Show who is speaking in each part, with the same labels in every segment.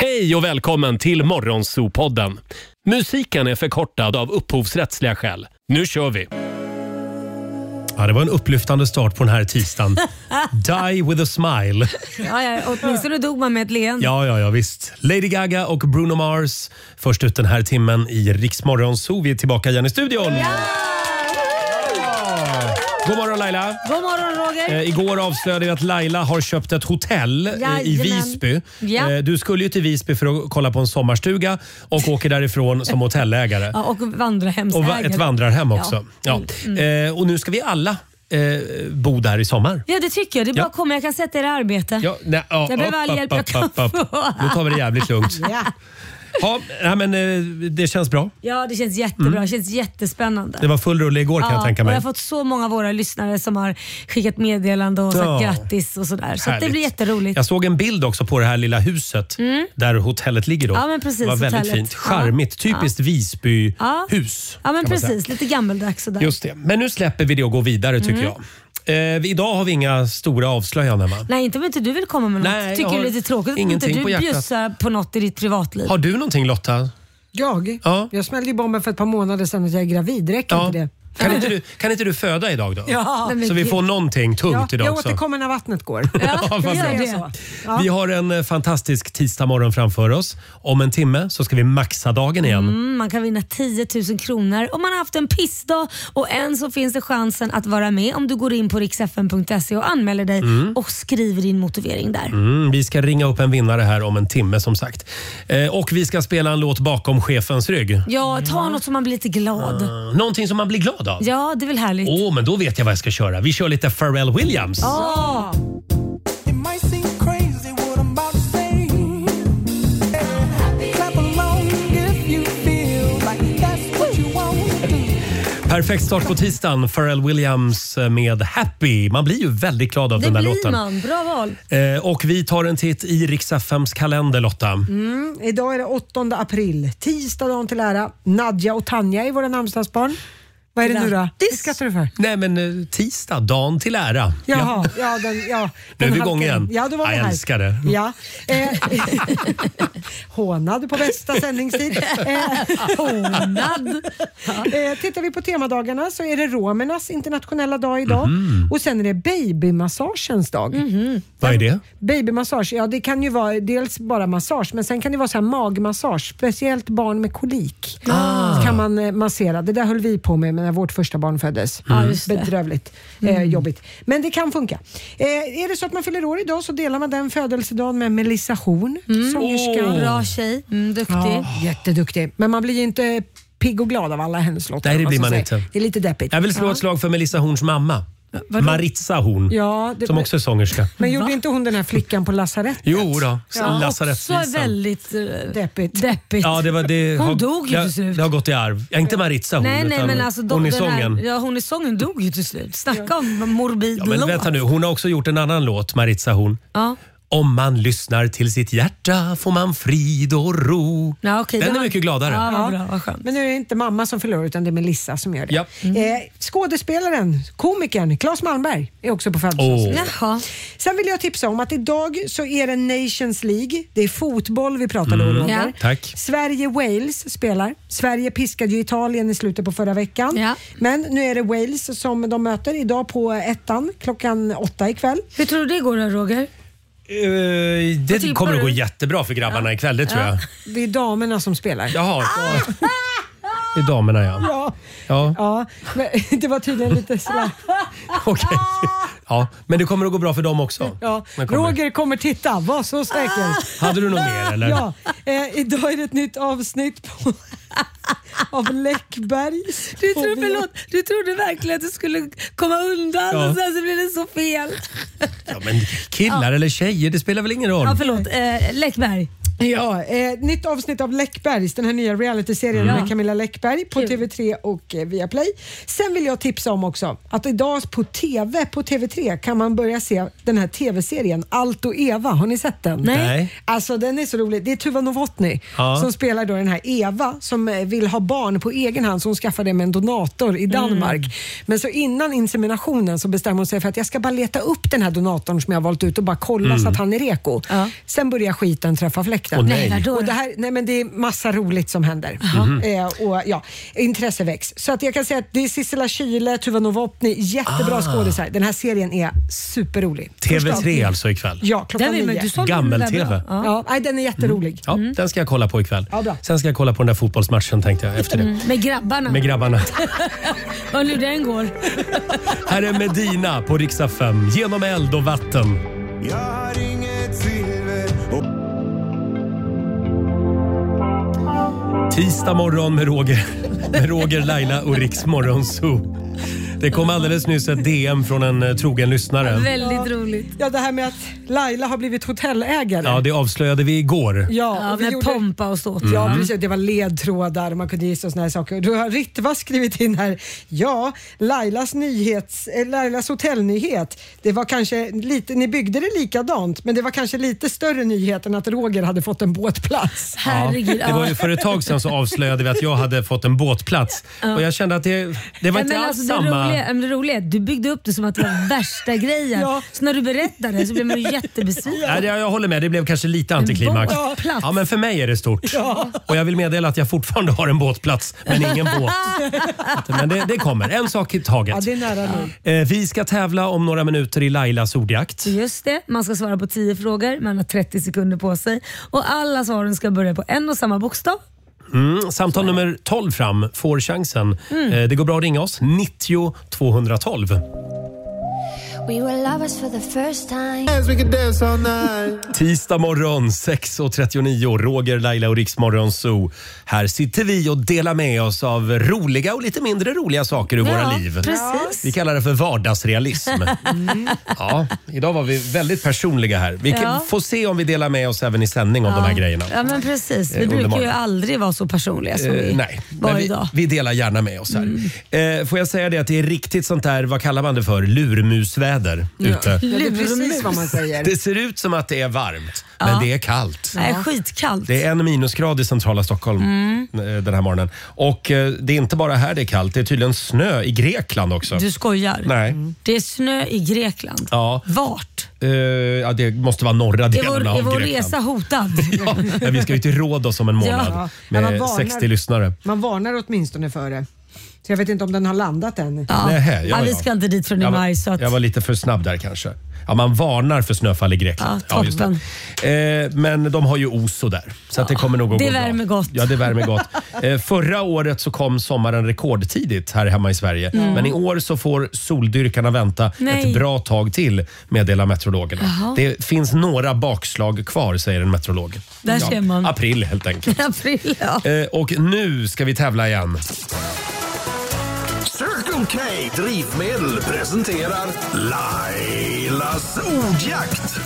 Speaker 1: Hej och välkommen till Morgonzoo-podden. Musiken är förkortad av upphovsrättsliga skäl. Nu kör vi! Ja, det var en upplyftande start på den här tisdagen. Die with a smile.
Speaker 2: Ja, åtminstone dog man med ett leende.
Speaker 1: Ja, visst. Lady Gaga och Bruno Mars. Först ut den här timmen i Rix Morgonzoo. Vi är tillbaka igen i studion. Ja! God morgon Laila.
Speaker 2: God morgon Roger.
Speaker 1: Igår avslöjade vi att Laila har köpt ett hotell i Visby.
Speaker 2: Ja.
Speaker 1: Du skulle ju till Visby för att kolla på en sommarstuga och åker därifrån som hotellägare.
Speaker 2: Ja, och vandrarhemsägare.
Speaker 1: Och ett vandrarhem också. Ja. Och nu ska vi alla bo där i sommar.
Speaker 2: Ja, det tycker jag. Det är bara att komma. Jag kan sätta er i arbete.
Speaker 1: Ja,
Speaker 2: jag behöver all hjälp jag kan få.
Speaker 1: Nu tar vi det jävligt lugnt. Ja, men det känns bra.
Speaker 2: Ja, det känns jättebra. Det känns jättespännande.
Speaker 1: Det var full rulle igår kan jag tänka mig.
Speaker 2: Och jag har fått så många av våra lyssnare som har skickat meddelande och sagt grattis och sådär. Så det blir jätteroligt.
Speaker 1: Jag såg en bild också på det här lilla huset där hotellet ligger då.
Speaker 2: Ja, men precis,
Speaker 1: det var väldigt
Speaker 2: hotellet.
Speaker 1: fint. Charmigt. Typiskt Visby-hus.
Speaker 2: Ja, men precis. Lite gammeldags sådär.
Speaker 1: Just det. Men nu släpper vi det och går vidare tycker jag. Idag har vi inga stora avslöjanden va?
Speaker 2: Nej, inte om inte du vill komma med något.
Speaker 1: Nej,
Speaker 2: tycker det är lite tråkigt att inte du bjussar på något i ditt privatliv.
Speaker 1: Har du någonting Lotta?
Speaker 3: Jag?
Speaker 1: Ja.
Speaker 3: Jag smällde ju bomben för ett par månader sedan att jag är gravid. Räcker inte det?
Speaker 1: Kan inte du föda idag då?
Speaker 3: Ja.
Speaker 1: Så vi får någonting tungt idag
Speaker 3: jag
Speaker 1: också.
Speaker 3: återkommer när vattnet går.
Speaker 1: Vi har en fantastisk tisdagmorgon framför oss. Om en timme så ska vi maxa dagen igen.
Speaker 2: Man kan vinna 10 000 kronor om man har haft en pissdag. Och än så finns det chansen att vara med om du går in på riksfn.se och anmäler dig och skriver din motivering där.
Speaker 1: Vi ska ringa upp en vinnare här om en timme som sagt. Och vi ska spela en låt bakom chefens rygg.
Speaker 2: Ja, ta något som man blir lite glad.
Speaker 1: Någonting som man blir glad av?
Speaker 2: Ja, det är väl härligt.
Speaker 1: Men då vet jag vad jag ska köra. Vi kör lite Pharrell Williams. Perfekt start på tisdagen. Pharrell Williams med Happy. Man blir ju väldigt glad av den där låten.
Speaker 2: Det blir man. Bra val.
Speaker 1: Och vi tar en titt i Rix FMs kalender, Lotta.
Speaker 3: Idag är det 8 april. Tisdag dagen till ära. Nadja och Tanja är våra namnsdagsbarn. Vad är det nu då? Det skrattar du för?
Speaker 1: Nej men tisdag, dagen till ära.
Speaker 3: Jaha,
Speaker 1: Nu är vi igång igen.
Speaker 3: Ja, då var
Speaker 1: jag älskar det.
Speaker 3: Ja. Hånad på bästa sändningstid.
Speaker 2: Hånad.
Speaker 3: Tittar vi på temadagarna så är det romernas internationella dag idag. Och sen är det babymassagens dag.
Speaker 1: Vad är det?
Speaker 3: Babymassage, det kan ju vara dels bara massage, men sen kan det vara så här magmassage. Speciellt barn med kolik. Kan man massera. Det där höll vi på med när vårt första barn föddes. Bedrövligt. Jobbigt. Men det kan funka. Är det så att man fyller år idag så delar man den födelsedagen med Melissa Horn. Sångerska.
Speaker 2: Bra tjej. Duktig.
Speaker 3: Ja, jätteduktig. Men man blir ju inte pigg och glad av alla hennes låtar.
Speaker 1: Nej, det blir man inte.
Speaker 3: Det är lite deppigt.
Speaker 1: Jag vill slå ett slag för Melissa Horns mamma. Maritza Horn, som också är sångerska.
Speaker 3: Men gjorde inte hon den här flickan på lasarettet?
Speaker 1: Jo då, lasarettsvisan.
Speaker 2: Också väldigt deppigt.
Speaker 1: Ja,
Speaker 2: hon dog ju till slut.
Speaker 1: Det har gått i arv. Inte Maritza Horn,
Speaker 2: nej, men alltså,
Speaker 1: hon i sången.
Speaker 2: Hon i sången dog ju till slut. Snacka om morbid låt.
Speaker 1: Men vänta nu, hon har också gjort en annan låt, Maritza Horn.
Speaker 2: Ja.
Speaker 1: Om man lyssnar till sitt hjärta får man frid och ro.
Speaker 2: Ja, okay,
Speaker 1: den är mycket gladare.
Speaker 2: Ja, bra, vad skönt.
Speaker 3: Men nu är det inte mamma som förlorar utan det är Melissa som gör det.
Speaker 1: Ja.
Speaker 3: Skådespelaren, komikern Claes Malmberg är också på födelsedagsdagen. Sen vill jag tipsa om att idag så är det Nations League. Det är fotboll vi pratade om.
Speaker 2: Ja.
Speaker 1: Tack.
Speaker 3: Sverige-Wales spelar. Sverige piskade ju Italien i slutet på förra veckan.
Speaker 2: Ja.
Speaker 3: Men nu är det Wales som de möter idag på 1:an klockan 8 ikväll.
Speaker 2: Hur tror du det går då, Roger?
Speaker 1: Det kommer att gå jättebra för grabbarna ikväll, det tror jag.
Speaker 3: Det är damerna som spelar.
Speaker 1: Jaha. Det är damerna,
Speaker 3: Ja, men det var tydligen lite sådär.
Speaker 1: Okej. Ja, men det kommer att gå bra för dem också.
Speaker 3: Ja. Roger kommer titta, var så säker.
Speaker 1: Hade du något mer eller?
Speaker 3: Ja, idag är det ett nytt avsnitt av Läckbergs.
Speaker 2: Du trodde verkligen att du skulle komma undan och sen så blev det så fel.
Speaker 1: Ja, men killar eller tjejer, det spelar väl ingen roll.
Speaker 2: Ja, förlåt. Läckberg.
Speaker 3: Ja, nytt avsnitt av Läckbergs, den här nya realityserien med Camilla Läckberg på TV3 och Viaplay. Sen vill jag tipsa om också att idag på TV3 kan man börja se den här TV-serien Allt och Eva. Har ni sett den?
Speaker 1: Nej.
Speaker 3: Alltså den är så rolig. Det är Tuva Novotny som spelar då den här Eva som vill ha barn på egen hand, så hon skaffar det med en donator i Danmark. Men så innan inseminationen så bestämmer hon sig för att jag ska bara leta upp den här donatorn som jag har valt ut och bara kolla så att han är reko. Sen börjar skiten träffa fläkten. Sydamerika. Och det är massa roligt som händer. Intresse väcks. Så att jag kan säga att det är Sissela Kyle, Tuva Novotny, jättebra skådisar. Den här serien är superrolig.
Speaker 1: TV3 alltså ikväll.
Speaker 3: Ja, klockan 9.
Speaker 1: Gammel-TV.
Speaker 3: Den är jätterolig.
Speaker 1: Ja, den ska jag kolla på ikväll.
Speaker 3: Ja, bra.
Speaker 1: Sen ska jag kolla på den där fotbollsmatchen tänkte jag efter det.
Speaker 2: Med grabbarna.
Speaker 1: Och
Speaker 2: nu den går.
Speaker 1: Här är Medina på Rix FM. Genom eld och vatten.
Speaker 4: Jag har inget silver.
Speaker 1: Tisdag morgon med Roger, Laila och Rix Morgonzoo. Det kom alldeles nyss ett DM från en trogen lyssnare.
Speaker 2: Väldigt roligt.
Speaker 3: Ja, det här med att Laila har blivit hotellägare.
Speaker 1: Ja, det avslöjade vi igår.
Speaker 3: Ja,
Speaker 2: med pompa och ståt.
Speaker 3: Ja, precis. Det var ledtrådar, man kunde gissa och såna här saker. Du har Ritva skrivit in här. Ja, Lailas hotellnyhet. Det var kanske lite, ni byggde det likadant, men det var kanske lite större nyhet än att Roger hade fått en båtplats.
Speaker 2: Herregud.
Speaker 1: Det var ju för ett tag sedan så avslöjade vi att jag hade fått en båtplats. Och jag kände att det var inte alls samma.
Speaker 2: Det roliga, du byggde upp det som att det var värsta grejen. Så när du berättade så blev man ju jättebesviken.
Speaker 1: Jag håller med, det blev kanske lite antiklimax. Ja, men för mig är det stort. Och jag vill meddela att jag fortfarande har en båtplats, men ingen båt. Men det kommer, en sak i taget.
Speaker 3: Ja, det är nära nu.
Speaker 1: Vi ska tävla om några minuter i Lailas ordjakt.
Speaker 2: Just det, man ska svara på 10 frågor. Man har 30 sekunder på sig. Och alla svaren ska börja på en och samma bokstav.
Speaker 1: Samtal nummer 12 fram får chansen. Det går bra att ringa oss. 90 212.
Speaker 5: We were lovers for the first time.
Speaker 4: Yes, we can dance all night.
Speaker 1: Tisdag morgon 6.39. Roger, Laila och Rix Morgonzoo. Här sitter vi och delar med oss av roliga och lite mindre roliga saker ur våra liv.
Speaker 2: Precis.
Speaker 1: Vi kallar det för vardagsrealism. Ja, idag var vi väldigt personliga här. Vi får se om vi delar med oss även i sändning om de här grejerna.
Speaker 2: Ja, men precis. Vi brukar ju aldrig vara så personliga som vi var idag.
Speaker 1: Vi delar gärna med oss här. Får jag säga det att det är riktigt sånt där, vad kallar man det för? Lurmusväder ute.
Speaker 3: Det är precis vad man säger.
Speaker 1: Det ser ut som att det är varmt, men det är kallt.
Speaker 2: Nej, skitkallt.
Speaker 1: Det är 1 minusgrad i centrala Stockholm den här morgonen. Och det är inte bara här det är kallt, det är tydligen snö i Grekland också.
Speaker 2: Du skojar?
Speaker 1: Nej.
Speaker 2: Det är snö i Grekland?
Speaker 1: Ja.
Speaker 2: Vart?
Speaker 1: Det måste vara norra delen av Grekland.
Speaker 2: Är vår resa hotad?
Speaker 1: Ja, vi ska ju till Rhodos om en månad med 60 lyssnare.
Speaker 3: Man varnar åtminstone för det. Så jag vet inte om den har landat än.
Speaker 2: Vi ska inte dit från i maj. Så att...
Speaker 1: Jag var lite för snabb där kanske. Ja, man varnar för snöfall i Grekland.
Speaker 2: Ja, just
Speaker 1: det. Men de har ju Oso där. Så att det kommer nog att gå bra.
Speaker 2: Det värmer gott.
Speaker 1: Ja, det värmer gott. Förra året så kom sommaren rekordtidigt här hemma i Sverige. Men i år så får soldyrkarna vänta ett bra tag till, meddelar meteorologerna. Det finns några bakslag kvar, säger en meteorolog.
Speaker 2: Där ser man.
Speaker 1: April helt enkelt.
Speaker 2: April,
Speaker 1: och nu ska vi tävla igen.
Speaker 4: Circle K Drivmedel presenterar Lailas ordjakt.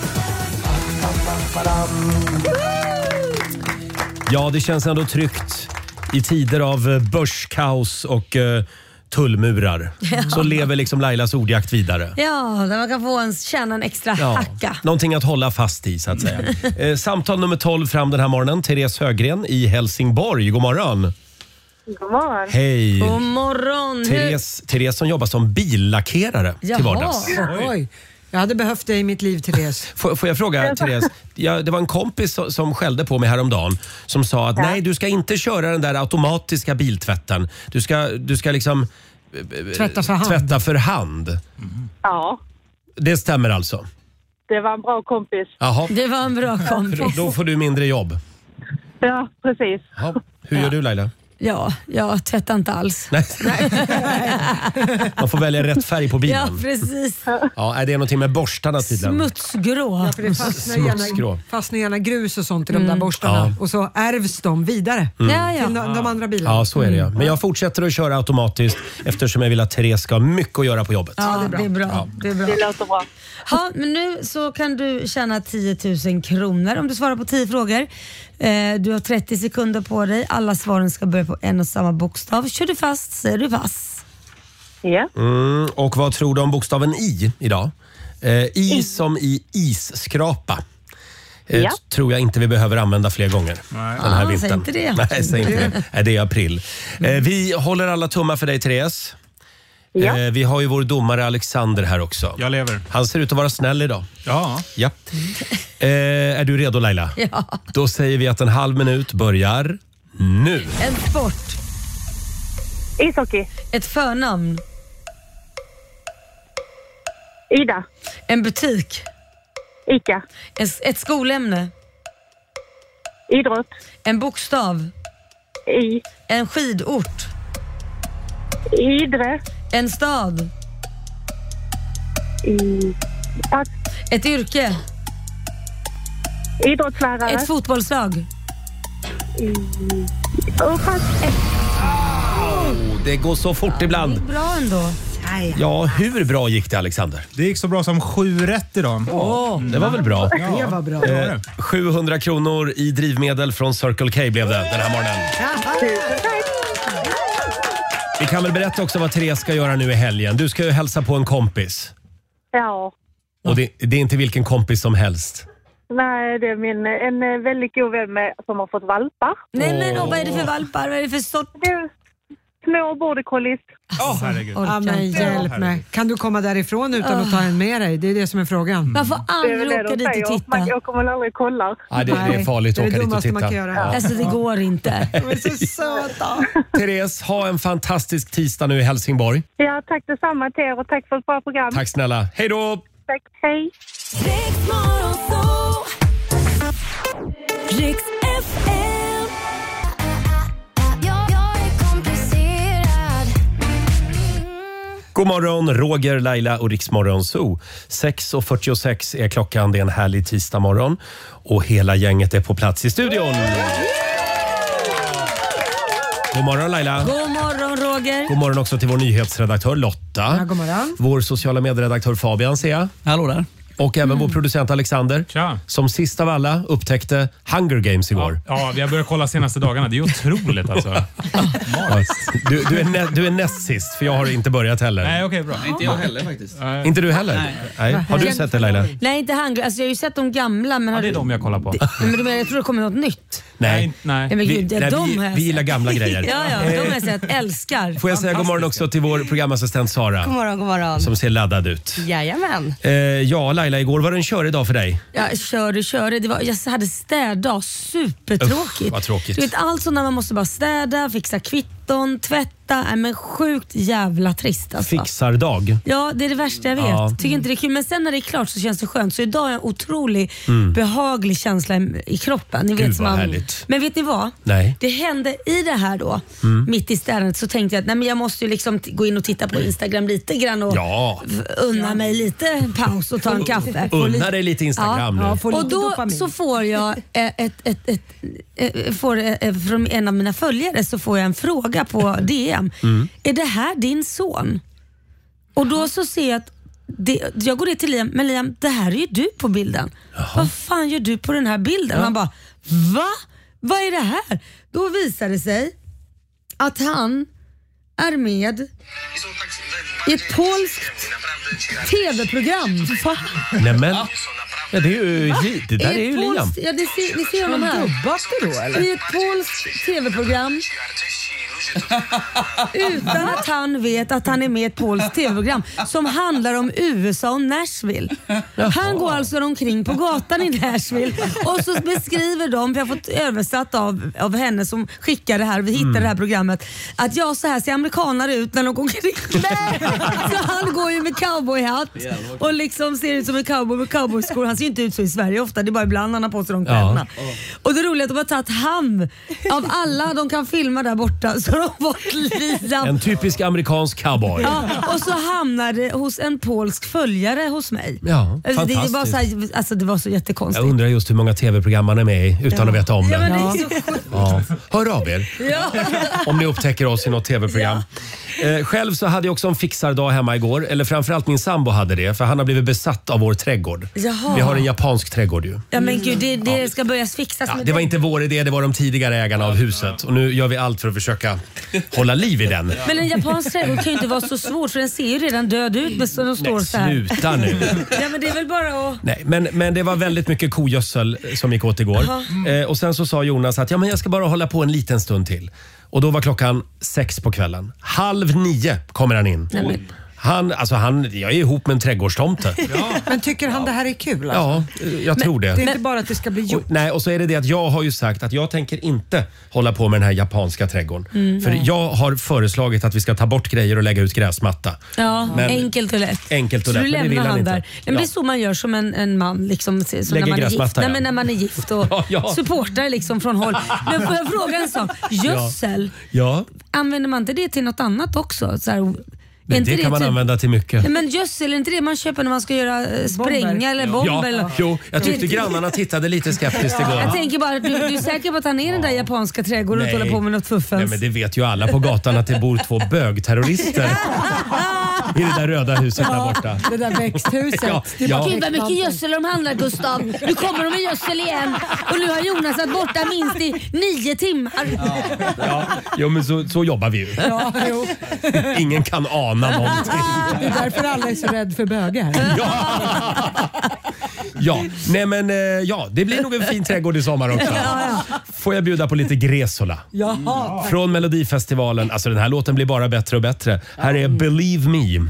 Speaker 1: Ja, det känns ändå tryggt i tider av börskaos och tullmurar. Så lever liksom Lailas ordjakt vidare.
Speaker 2: Ja, där man kan få tjäna en extra hacka.
Speaker 1: Någonting att hålla fast i så att säga. Samtal nummer 12 fram den här morgonen. Therese Högren i Helsingborg. God morgon.
Speaker 6: God morgon.
Speaker 1: Hej.
Speaker 2: God morgon.
Speaker 1: Therese som jobbar som billackerare till vardags.
Speaker 3: Oj. Jag hade behövt det i mitt liv, Therese.
Speaker 1: Får jag fråga, Therese? Det var en kompis som skällde på mig häromdagen som sa att nej, du ska inte köra den där automatiska biltvätten. Du ska liksom tvätta för hand.
Speaker 6: Ja.
Speaker 1: Det stämmer alltså?
Speaker 6: Det var en bra kompis.
Speaker 1: Jaha.
Speaker 2: Det var en bra kompis.
Speaker 1: Då får du mindre jobb.
Speaker 6: Ja, precis.
Speaker 1: Ja. Hur gör du, Laila?
Speaker 2: Ja, jag tvättar inte alls.
Speaker 1: Nej. Man får välja rätt färg på bilen.
Speaker 2: Ja, precis.
Speaker 1: Ja, är det någonting med borstarna tydligen?
Speaker 2: Smutsgrå.
Speaker 3: Ja, för det fastnar gärna grus och sånt i de där borstarna. Och så ärvs de vidare till de andra bilarna.
Speaker 1: Ja, så är det. Ja. Men jag fortsätter att köra automatiskt eftersom jag vill att Therese ska ha mycket att göra på jobbet.
Speaker 2: Ja, det är bra.
Speaker 1: Ja.
Speaker 2: Det
Speaker 6: låter bra.
Speaker 2: Ja, men nu så kan du tjäna 10 000 kronor om du svarar på 10 frågor. Du har 30 sekunder på dig. Alla svaren ska börja på en och samma bokstav. Kör du fast säger du pass.
Speaker 6: Ja.
Speaker 1: Och vad tror du om bokstaven I idag? I som i isskrapa. Tror jag inte vi behöver använda fler gånger den här vintern.
Speaker 2: Säg inte det.
Speaker 1: Nej, säg inte det. Nej, det är april. Vi håller alla tummar för dig, Therese.
Speaker 6: Ja.
Speaker 1: Vi har ju vår domare Alexander här också.
Speaker 7: Jag lever.
Speaker 1: Han ser ut att vara snäll idag.
Speaker 7: Ja.
Speaker 1: Är du redo Laila?
Speaker 2: Ja.
Speaker 1: Då säger vi att en halv minut börjar nu.
Speaker 2: En sport.
Speaker 6: Ishockey.
Speaker 2: Ett förnamn.
Speaker 6: Ida.
Speaker 2: En butik.
Speaker 6: Ica.
Speaker 2: Ett skolämne.
Speaker 6: Idrott.
Speaker 2: En bokstav.
Speaker 6: I.
Speaker 2: En skidort.
Speaker 6: Idre.
Speaker 2: En stad.
Speaker 6: Pass.
Speaker 2: Ett yrke.
Speaker 6: Idrottslärare.
Speaker 2: Ett fotbollslag.
Speaker 6: Pass.
Speaker 1: Det går så fort ibland.
Speaker 2: Bra ändå.
Speaker 1: Ja, hur bra gick det Alexander?
Speaker 7: Det gick så bra som 7 rätt idag.
Speaker 1: Det var väl bra.
Speaker 3: Det var bra.
Speaker 1: 700 kronor i drivmedel från Circle K blev det den här morgonen. Vi kan väl berätta också vad Therese ska göra nu i helgen. Du ska ju hälsa på en kompis.
Speaker 6: Ja.
Speaker 1: Och det är inte vilken kompis som helst.
Speaker 6: Nej, det är en väldigt god vän som har fått valpar.
Speaker 2: Nej men vad är det för valpar? Vad är det för sort?
Speaker 6: Det är små border collies.
Speaker 7: Herregud.
Speaker 3: Ja, men hjälp mig. Kan du komma därifrån utan att ta en med dig? Det är det som är frågan.
Speaker 2: Man får aldrig åka dit och titta.
Speaker 6: Jag kommer aldrig kolla.
Speaker 1: Ja, det är farligt att åka dit och
Speaker 3: dummaste man kan
Speaker 1: titta.
Speaker 3: göra.
Speaker 2: Alltså det går inte.
Speaker 3: De är så söta.
Speaker 1: Therese, ha en fantastisk tisdag nu i Helsingborg.
Speaker 6: Ja, tack detsamma till er och tack för ett bra program.
Speaker 1: Tack snälla. Hej då!
Speaker 6: Tack, hej.
Speaker 5: Riks FM.
Speaker 1: God morgon, Roger, Laila och Riksmorgon Zoo. 6:46 är klockan, det är en härlig tisdag morgon. Och hela gänget är på plats i studion. God morgon Laila.
Speaker 2: God morgon Roger.
Speaker 1: God morgon också till vår nyhetsredaktör Lotta.
Speaker 3: Ja, god morgon.
Speaker 1: Vår sociala medieredaktör Fabian ser jag.
Speaker 8: Hallå där.
Speaker 1: Och även vår producent Alexander.
Speaker 7: Tja.
Speaker 1: Som sist av alla upptäckte Hunger Games igår.
Speaker 7: Ja, vi har börjat kolla senaste dagarna. Det är otroligt alltså.
Speaker 1: Du är näst sist, för jag har inte börjat heller.
Speaker 7: Nej, okej, bra.
Speaker 8: Inte jag heller faktiskt.
Speaker 1: Inte du heller? Nej. Har du sett det Laila?
Speaker 2: Nej inte Hunger. Alltså jag har ju sett de gamla men
Speaker 7: Ja,
Speaker 2: har
Speaker 7: det är
Speaker 2: du...
Speaker 7: de jag kollar på.
Speaker 2: Men jag tror det kommer något nytt.
Speaker 1: Nej.
Speaker 7: Nej.
Speaker 2: Men gud,
Speaker 1: Nej,
Speaker 2: de har jag
Speaker 1: vi gillar
Speaker 2: sett.
Speaker 1: gamla grejer.
Speaker 2: Ja, de har jag sett. Älskar.
Speaker 1: Får jag säga god morgon också till vår programassistent Sara.
Speaker 9: God morgon.
Speaker 1: Som ser laddad ut.
Speaker 9: Jajamän.
Speaker 1: Ja, Laila, igår var det en körig dag för dig.
Speaker 2: Ja, kör. Jag hade städdag. Supertråkigt.
Speaker 1: Usch, vad tråkigt.
Speaker 2: Du vet, allt sånt när man måste bara städa, fixa kvitton, tvätta. Nej, men sjukt jävla trist alltså.
Speaker 1: Fixardag.
Speaker 2: Ja, det är det värsta jag vet.
Speaker 1: Ja.
Speaker 2: Tycker inte det är kul. Men sen när det är klart så känns det skönt. Så idag har jag en otrolig behaglig känsla i kroppen. Ni vet,
Speaker 1: Gud,
Speaker 2: som
Speaker 1: vad
Speaker 2: man...
Speaker 1: härligt.
Speaker 2: Men vet ni vad?
Speaker 1: Nej.
Speaker 2: Det hände i det här då, mitt i städandet, så tänkte jag att nej, men jag måste ju liksom gå in och titta på Instagram lite grann och
Speaker 1: Ja.
Speaker 2: unna mig lite paus och ta en kaffe.
Speaker 1: Unna dig lite Instagram nu.
Speaker 3: Få
Speaker 2: Och
Speaker 3: lite
Speaker 2: då
Speaker 3: dopamin.
Speaker 2: så får jag från en av mina följare så får jag en fråga på DM. Är det här din son? Och då så ser jag att jag går ner till Liam, men Liam, det här är ju du på bilden. Vad fan gör du på den här bilden? Han bara, va? Vad är det här? Då visar det sig att han är med i ett polskt tv-program.
Speaker 1: Nämen. Ja, det är ju det där är ju Liam.
Speaker 2: Ja, ni ser honom här.
Speaker 3: Dubbas det då eller?
Speaker 2: I ett polskt tv-program. Utan att han vet att han är med i ett polskt tv-program som handlar om USA och Nashville. Han går alltså omkring på gatan i Nashville och så beskriver de, för jag har fått översatt av henne som skickar det här, vi hittar det här programmet, att jag så här ser amerikaner ut när de går omkring. Så han går ju med cowboyhatt och liksom ser ut som en cowboy med cowboyskor. Han ser inte ut så i Sverige ofta, det är bara ibland han har på sig de kläderna. Och det roliga är att de har tagit han av alla de kan filma där borta, så de har fått Liam.
Speaker 1: En typisk amerikansk cowboy.
Speaker 2: Ja, och så hamnade det hos en polsk följare hos mig.
Speaker 1: Ja,
Speaker 2: Alltså, det var
Speaker 1: fantastiskt.
Speaker 2: så här, alltså det var så jättekonstigt.
Speaker 1: Jag undrar just hur många tv-program man är med i utan att veta om
Speaker 2: Ja,
Speaker 1: det.
Speaker 2: men det är så sjukt.
Speaker 1: Ja. Hör av er om ni upptäcker oss i något tv-program. Själv så hade jag också en fixardag hemma igår. Eller framförallt min sambo hade det. För han har blivit besatt av vår trädgård.
Speaker 2: Jaha.
Speaker 1: Vi har en japansk trädgård ju.
Speaker 2: Ja men gud, det ska börja fixas
Speaker 1: Ja,
Speaker 2: med
Speaker 1: det var inte vår idé, det var de tidigare ägarna av huset. Och nu gör vi allt för att försöka hålla liv i den.
Speaker 2: Men en japansk trädgård kan ju inte vara så svårt, för den ser ju redan död ut. Men så de står så här.
Speaker 1: Sluta nu.
Speaker 2: Ja men det är väl bara att...
Speaker 1: Nej, men det var väldigt mycket kogödsel som gick åt igår. Och sen så sa Jonas att jag ska bara hålla på en liten stund till. Och då var klockan 6 på kvällen. 8:30 kommer han in. Jag är ihop med en trädgårdstomte.
Speaker 3: Men tycker han det här är kul? Alltså?
Speaker 1: Ja, jag tror det.
Speaker 3: Det är inte bara att det ska bli gjort.
Speaker 1: Och så är det att jag har ju sagt att jag tänker inte hålla på med den här japanska trädgården. För jag har föreslagit att vi ska ta bort grejer och lägga ut gräsmatta.
Speaker 2: Ja, enkelt och lätt.
Speaker 1: Enkelt och
Speaker 2: så
Speaker 1: lätt,
Speaker 2: du
Speaker 1: men det vill han inte.
Speaker 2: där. Men det är så man gör som en man liksom, som
Speaker 1: lägger
Speaker 2: när man är gift.
Speaker 1: gräsmatta,
Speaker 2: Nej, men när man är gift och supportar liksom från håll. Men får jag fråga en sak? Gödsel, använder man inte det till något annat också? Så här,
Speaker 1: men det kan man använda till mycket.
Speaker 2: Nej, men gödsel, är inte det man köper när man ska göra spränga eller bomber? Eller?
Speaker 1: Jo, jag tyckte grannarna tittade lite skeptiskt igår.
Speaker 2: Jag tänker bara, du är säker på att han är den där japanska trädgården och håller på med något fuffens?
Speaker 1: Nej, men det vet ju alla på gatan att det bor 2 bögterrorister i det där röda huset där borta.
Speaker 3: Det där växthuset.
Speaker 2: Gud vad mycket gödsel de handlar, Gustav. Nu kommer de med gödsel igen. Och nu har Jonas varit borta minst i 9 timmar.
Speaker 1: Jo, men så jobbar vi ju. Ingen kan ana någonting.
Speaker 3: Det är därför alla är så rädd för bögar.
Speaker 1: Det blir nog en fin trädgård i sommar också. Får jag bjuda på lite Gresola? Från Melodifestivalen. Alltså den här låten blir bara bättre och bättre. Här är Believe Me.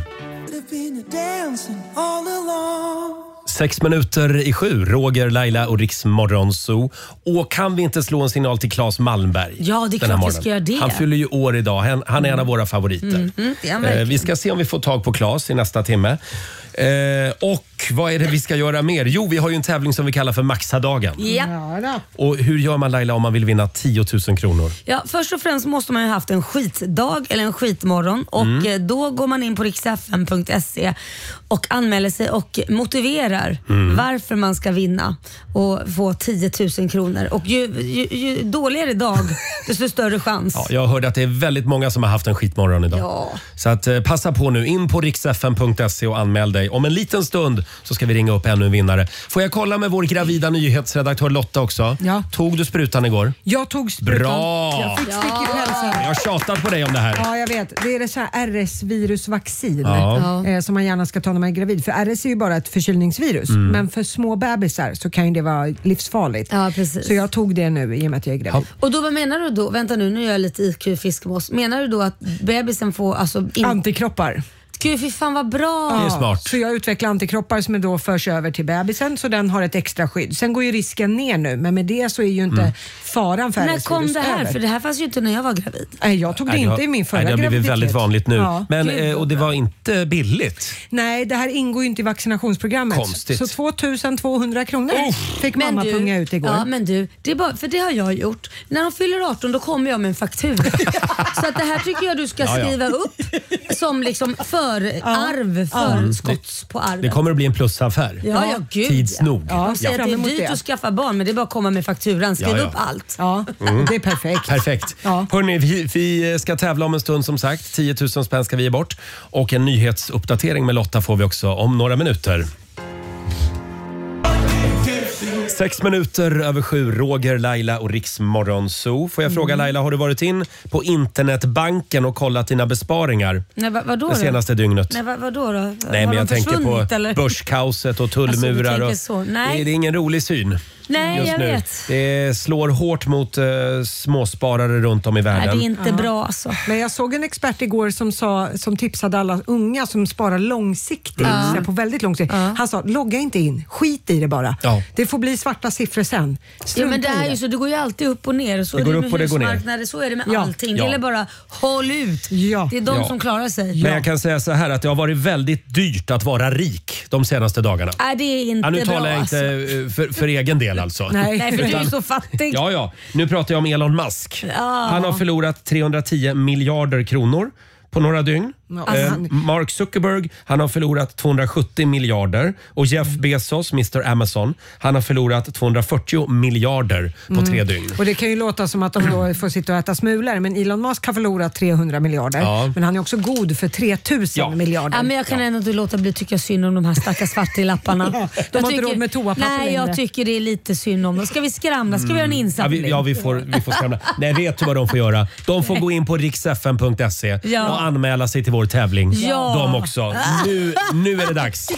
Speaker 1: 6:07, Roger, Laila och Riks Morgonzoo. Och kan vi inte slå en signal till Claes Malmberg?
Speaker 2: Ja, det är klart vi ska göra det.
Speaker 1: Han fyller ju år idag. Han är en av våra favoriter. Vi ska se om vi får tag på Claes i nästa timme. Och vad är det vi ska göra mer? Jo, vi har ju en tävling som vi kallar för Maxadagen.
Speaker 2: Ja.
Speaker 1: Och hur gör man, Laila, om man vill vinna 10 000 kronor?
Speaker 2: Ja, först och främst måste man ju ha haft en skitdag eller en skitmorgon. Och då går man in på riksfm.se och anmäler sig och motiverar varför man ska vinna och få 10 000 kronor. Och ju dåligare dag, desto större chans.
Speaker 1: Ja, jag hörde att det är väldigt många som har haft en skitmorgon idag.
Speaker 2: Ja.
Speaker 1: Så att, passa på nu, in på riksfm.se och anmäl dig. Om en liten stund så ska vi ringa upp ännu en vinnare. Får jag kolla med vår gravida nyhetsredaktör Lotta också?
Speaker 3: Ja.
Speaker 1: Tog du sprutan igår?
Speaker 3: Jag tog sprutan.
Speaker 1: Bra!
Speaker 3: Jag fick stick i pälsen.
Speaker 1: Jag har tjatat på dig om det här.
Speaker 3: Ja, jag vet. Det är det så här RS-virusvaccin som man gärna ska ta när man är gravid. För RS är ju bara ett förkylningsvirus. Men för små bebisar så kan ju det vara livsfarligt.
Speaker 2: Ja, precis.
Speaker 3: Så jag tog det nu i och med att jag är gravid.
Speaker 2: Och då, vad menar du då? Vänta nu gör jag lite IQ-fiskmås. Menar du då att bebisen får
Speaker 3: antikroppar?
Speaker 2: Gud, fy fan vad bra.
Speaker 1: Det är smart.
Speaker 3: Så jag utvecklar antikroppar som då förs över till bebisen, så den har ett extra skydd. Sen går ju risken ner nu, men med det så är ju inte faran för
Speaker 2: När kom det här?
Speaker 3: över.
Speaker 2: För det här fanns ju inte när jag var gravid.
Speaker 3: Nej, jag tog det inte i min förra graviditet.
Speaker 1: Det har blivit väldigt vanligt nu.
Speaker 3: Ja.
Speaker 1: Men, och det var inte billigt.
Speaker 3: Nej, det här ingår ju inte i vaccinationsprogrammet.
Speaker 1: Konstigt.
Speaker 3: Så 2200 kronor fick mamma punga ut igår.
Speaker 2: Ja, men du, det är bara, för det har jag gjort. När de fyller 18 då kommer jag med en faktura. Så att det här tycker jag du ska skriva upp som liksom förskotts på arvet.
Speaker 1: Det kommer att bli en plusaffär.
Speaker 2: Ja, gud.
Speaker 1: Tids nog.
Speaker 2: De säger att det är dyrt att skaffa barn, men det är bara att komma med fakturan. Skriv upp allt.
Speaker 3: Ja, det är perfekt.
Speaker 1: Perfekt.
Speaker 3: Ja.
Speaker 1: Hörrni, vi ska tävla om en stund som sagt. 10 000 spänn ska vi ge bort. Och en nyhetsuppdatering med Lotta får vi också om några minuter. 6:07, Roger, Laila och Riks Morgonzoo. Får jag fråga Laila, har du varit in på internetbanken och kollat dina besparingar?
Speaker 2: Nej, vadå
Speaker 1: det senaste dygnet?
Speaker 2: Nej, vadå då?
Speaker 1: Nej, men jag tänker på
Speaker 2: eller?
Speaker 1: börskaoset och tullmurar.
Speaker 2: Alltså, nej.
Speaker 1: Det är ingen rolig syn.
Speaker 2: Nej,
Speaker 1: just
Speaker 2: jag
Speaker 1: nu.
Speaker 2: vet.
Speaker 1: Det slår hårt mot småsparare runt om i världen.
Speaker 2: Nej, det är inte bra alltså.
Speaker 3: Men jag såg en expert igår som tipsade alla unga som sparar långsiktigt, på väldigt lång sikt. Han sa, logga inte in, skit i det bara. Ja. Det får bli svarta siffror sen.
Speaker 2: Ja, men det är ju så, det går ju alltid upp och ner. Så
Speaker 1: det går
Speaker 2: är
Speaker 1: upp och det går ner.
Speaker 2: Så är det med allting. Det är bara håll ut.
Speaker 3: Ja.
Speaker 2: Det är de som klarar sig.
Speaker 1: Men jag kan säga så här att det har varit väldigt dyrt att vara rik de senaste dagarna.
Speaker 2: Nej, det är inte bra.
Speaker 1: Nu talar jag inte för egen del alltså.
Speaker 2: Nej, för du är så fattig.
Speaker 1: Ja. Nu pratar jag om Elon Musk. Han har förlorat 310 miljarder kronor på några dygn. Mark Zuckerberg, han har förlorat 270 miljarder. Och Jeff Bezos, Mr. Amazon, han har förlorat 240 miljarder på 3 dygn.
Speaker 3: Och det kan ju låta som att de då får sitta och äta smulor, men Elon Musk har förlorat 300 miljarder. Ja. Men han är också god för 3000 miljarder.
Speaker 2: Ja, men jag kan ändå inte låta bli tycka synd om de här stackars fattiglapparna.
Speaker 3: De har inte råd med toapapper längre.
Speaker 2: Nej, jag tycker det är lite synd om dem. Ska vi skramla? Ska vi göra en insamling?
Speaker 1: Vi får skramla. Nej, vet du vad de får göra? De får gå in på riksfm.se och anmäla sig till vår tävling.
Speaker 2: Ja.
Speaker 1: De också. Nu är det dags.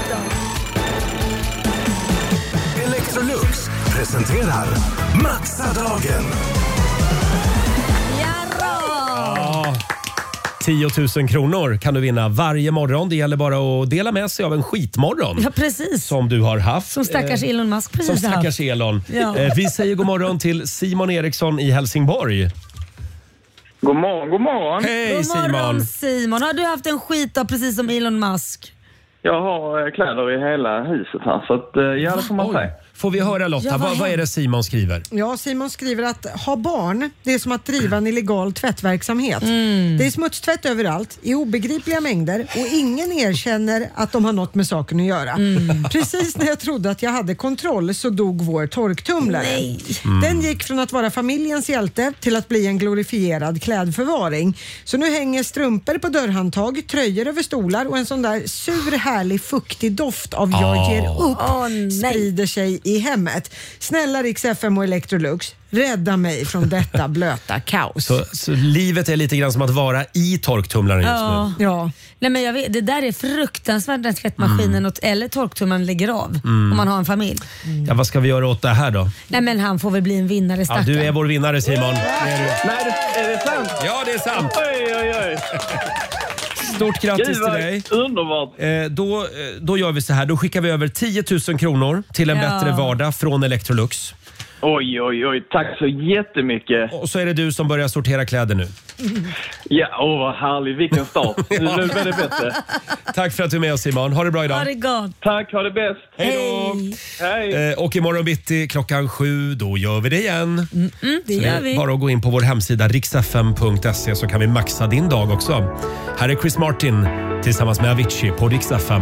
Speaker 4: Electrolux presenterar Maxadagen.
Speaker 1: Ja. 10 000 kronor kan du vinna varje morgon. Det gäller bara att dela med sig av en skitmorgon.
Speaker 2: Ja, precis.
Speaker 1: Som du har haft.
Speaker 2: Som stackars Elon Musk precis
Speaker 1: Som stackars Elon.
Speaker 2: Ja.
Speaker 1: Vi säger god morgon till Simon Eriksson i Helsingborg.
Speaker 8: God morgon, god morgon.
Speaker 1: Hej
Speaker 2: God morgon,
Speaker 1: Simon.
Speaker 2: Simon. Har du haft en skitdag precis som Elon Musk?
Speaker 8: Jag har kläder i hela huset här, så att, ja, det får man säga.
Speaker 1: Får vi höra Lotta,
Speaker 2: Ja,
Speaker 1: vad är det Simon skriver?
Speaker 3: Ja, Simon skriver att ha barn, det är som att driva en illegal tvättverksamhet. Det är smutstvätt överallt, i obegripliga mängder och ingen erkänner att de har något med saken att göra. Precis när jag trodde att jag hade kontroll så dog vår torktumlare. Den gick från att vara familjens hjälte till att bli en glorifierad klädförvaring. Så nu hänger strumpor på dörrhandtag, tröjor över stolar och en sån där sur, härlig, fuktig doft av jag ger upp sprider sig i hemmet. Snälla Rix FM och Electrolux, rädda mig från detta blöta kaos.
Speaker 1: Så livet är lite grann som att vara i torktumlaren just nu.
Speaker 3: Ja.
Speaker 2: Nej, men jag vet, det där är fruktansvärt när tvättmaskinen eller torktumlaren lägger av om man har en familj.
Speaker 1: Ja, vad ska vi göra åt det här då?
Speaker 2: Nej, men han får väl bli en vinnare,
Speaker 1: Ja,
Speaker 2: stackarn.
Speaker 1: du är vår vinnare Simon.
Speaker 8: Nej, är det sant?
Speaker 1: Ja, det är sant.
Speaker 8: Oj.
Speaker 1: Stort grattis
Speaker 8: Gud,
Speaker 1: till
Speaker 8: vad
Speaker 1: dig.
Speaker 8: underbart.
Speaker 1: Då gör vi så här. Då skickar vi över 10 000 kronor till en bättre vardag från Electrolux.
Speaker 8: Oj. Tack så jättemycket.
Speaker 1: Och så är det du som börjar sortera kläder nu.
Speaker 8: Ja, vad härligt. Vilken start. Nu blir det bättre.
Speaker 1: Tack för att du är med oss Simon. Ha det bra idag.
Speaker 2: Ha det gott.
Speaker 8: Tack, ha det bäst.
Speaker 1: Hej då!
Speaker 8: Hej.
Speaker 1: Och imorgon bitti klockan 7, då gör vi det igen.
Speaker 2: Det gör vi.
Speaker 1: Bara att gå in på vår hemsida riksfm.se så kan vi maxa din dag också. Här är Chris Martin tillsammans med Avicii på Rix FM.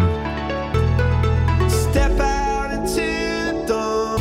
Speaker 4: Step out into the...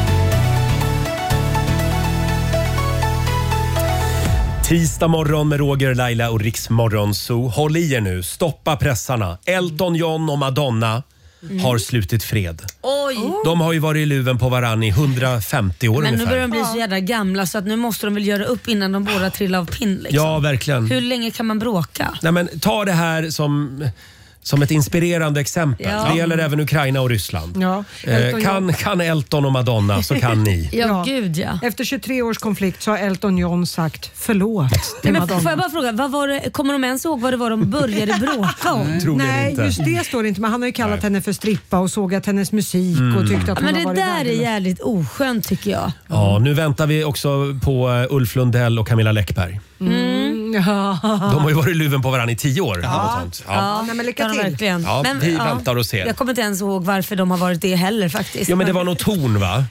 Speaker 1: Tisdag morgon med Roger, Laila och Rix Morgonzoo. Håll i er nu, stoppa pressarna. Elton John och Madonna har slutit fred.
Speaker 2: Oj.
Speaker 1: De har ju varit i luven på varann i 150 år
Speaker 2: Men nu
Speaker 1: ungefär.
Speaker 2: börjar de bli så jävla gamla så att nu måste de väl göra upp innan de båda trillar av pinn. Liksom.
Speaker 1: Ja, verkligen.
Speaker 2: Hur länge kan man bråka?
Speaker 1: Nej, men ta det här som ett inspirerande exempel.
Speaker 2: Ja.
Speaker 1: Det gäller även Ukraina och Ryssland.
Speaker 3: Ja, Elton
Speaker 1: Kan Elton och Madonna så kan ni.
Speaker 2: Ja, gud ja.
Speaker 3: Efter 23 års konflikt så har Elton John sagt förlåt till
Speaker 2: Men
Speaker 3: Madonna.
Speaker 2: får jag bara fråga, vad var det, kommer de ens ihåg vad det var de började bråka om?
Speaker 1: Troligen
Speaker 3: Nej,
Speaker 1: inte.
Speaker 3: just det står det inte. Men han har ju kallat henne för strippa och sågat hennes musik och tyckte att hon
Speaker 2: Men
Speaker 3: har
Speaker 2: det
Speaker 3: varit
Speaker 2: där är
Speaker 3: värdelös.
Speaker 2: jävligt oskönt tycker jag.
Speaker 1: Ja, nu väntar vi också på Ulf Lundell och Camilla Läckberg.
Speaker 3: Ja.
Speaker 1: De har ju varit i luven på varann i 10 år. Ja.
Speaker 2: Ja,
Speaker 3: nej, men lycka
Speaker 2: det har de
Speaker 3: till.
Speaker 2: verkligen.
Speaker 1: Ja, vi väntar och ser.
Speaker 2: Jag kommer inte ens ihåg varför de har varit det heller faktiskt.
Speaker 1: Ja, men det var något torn va?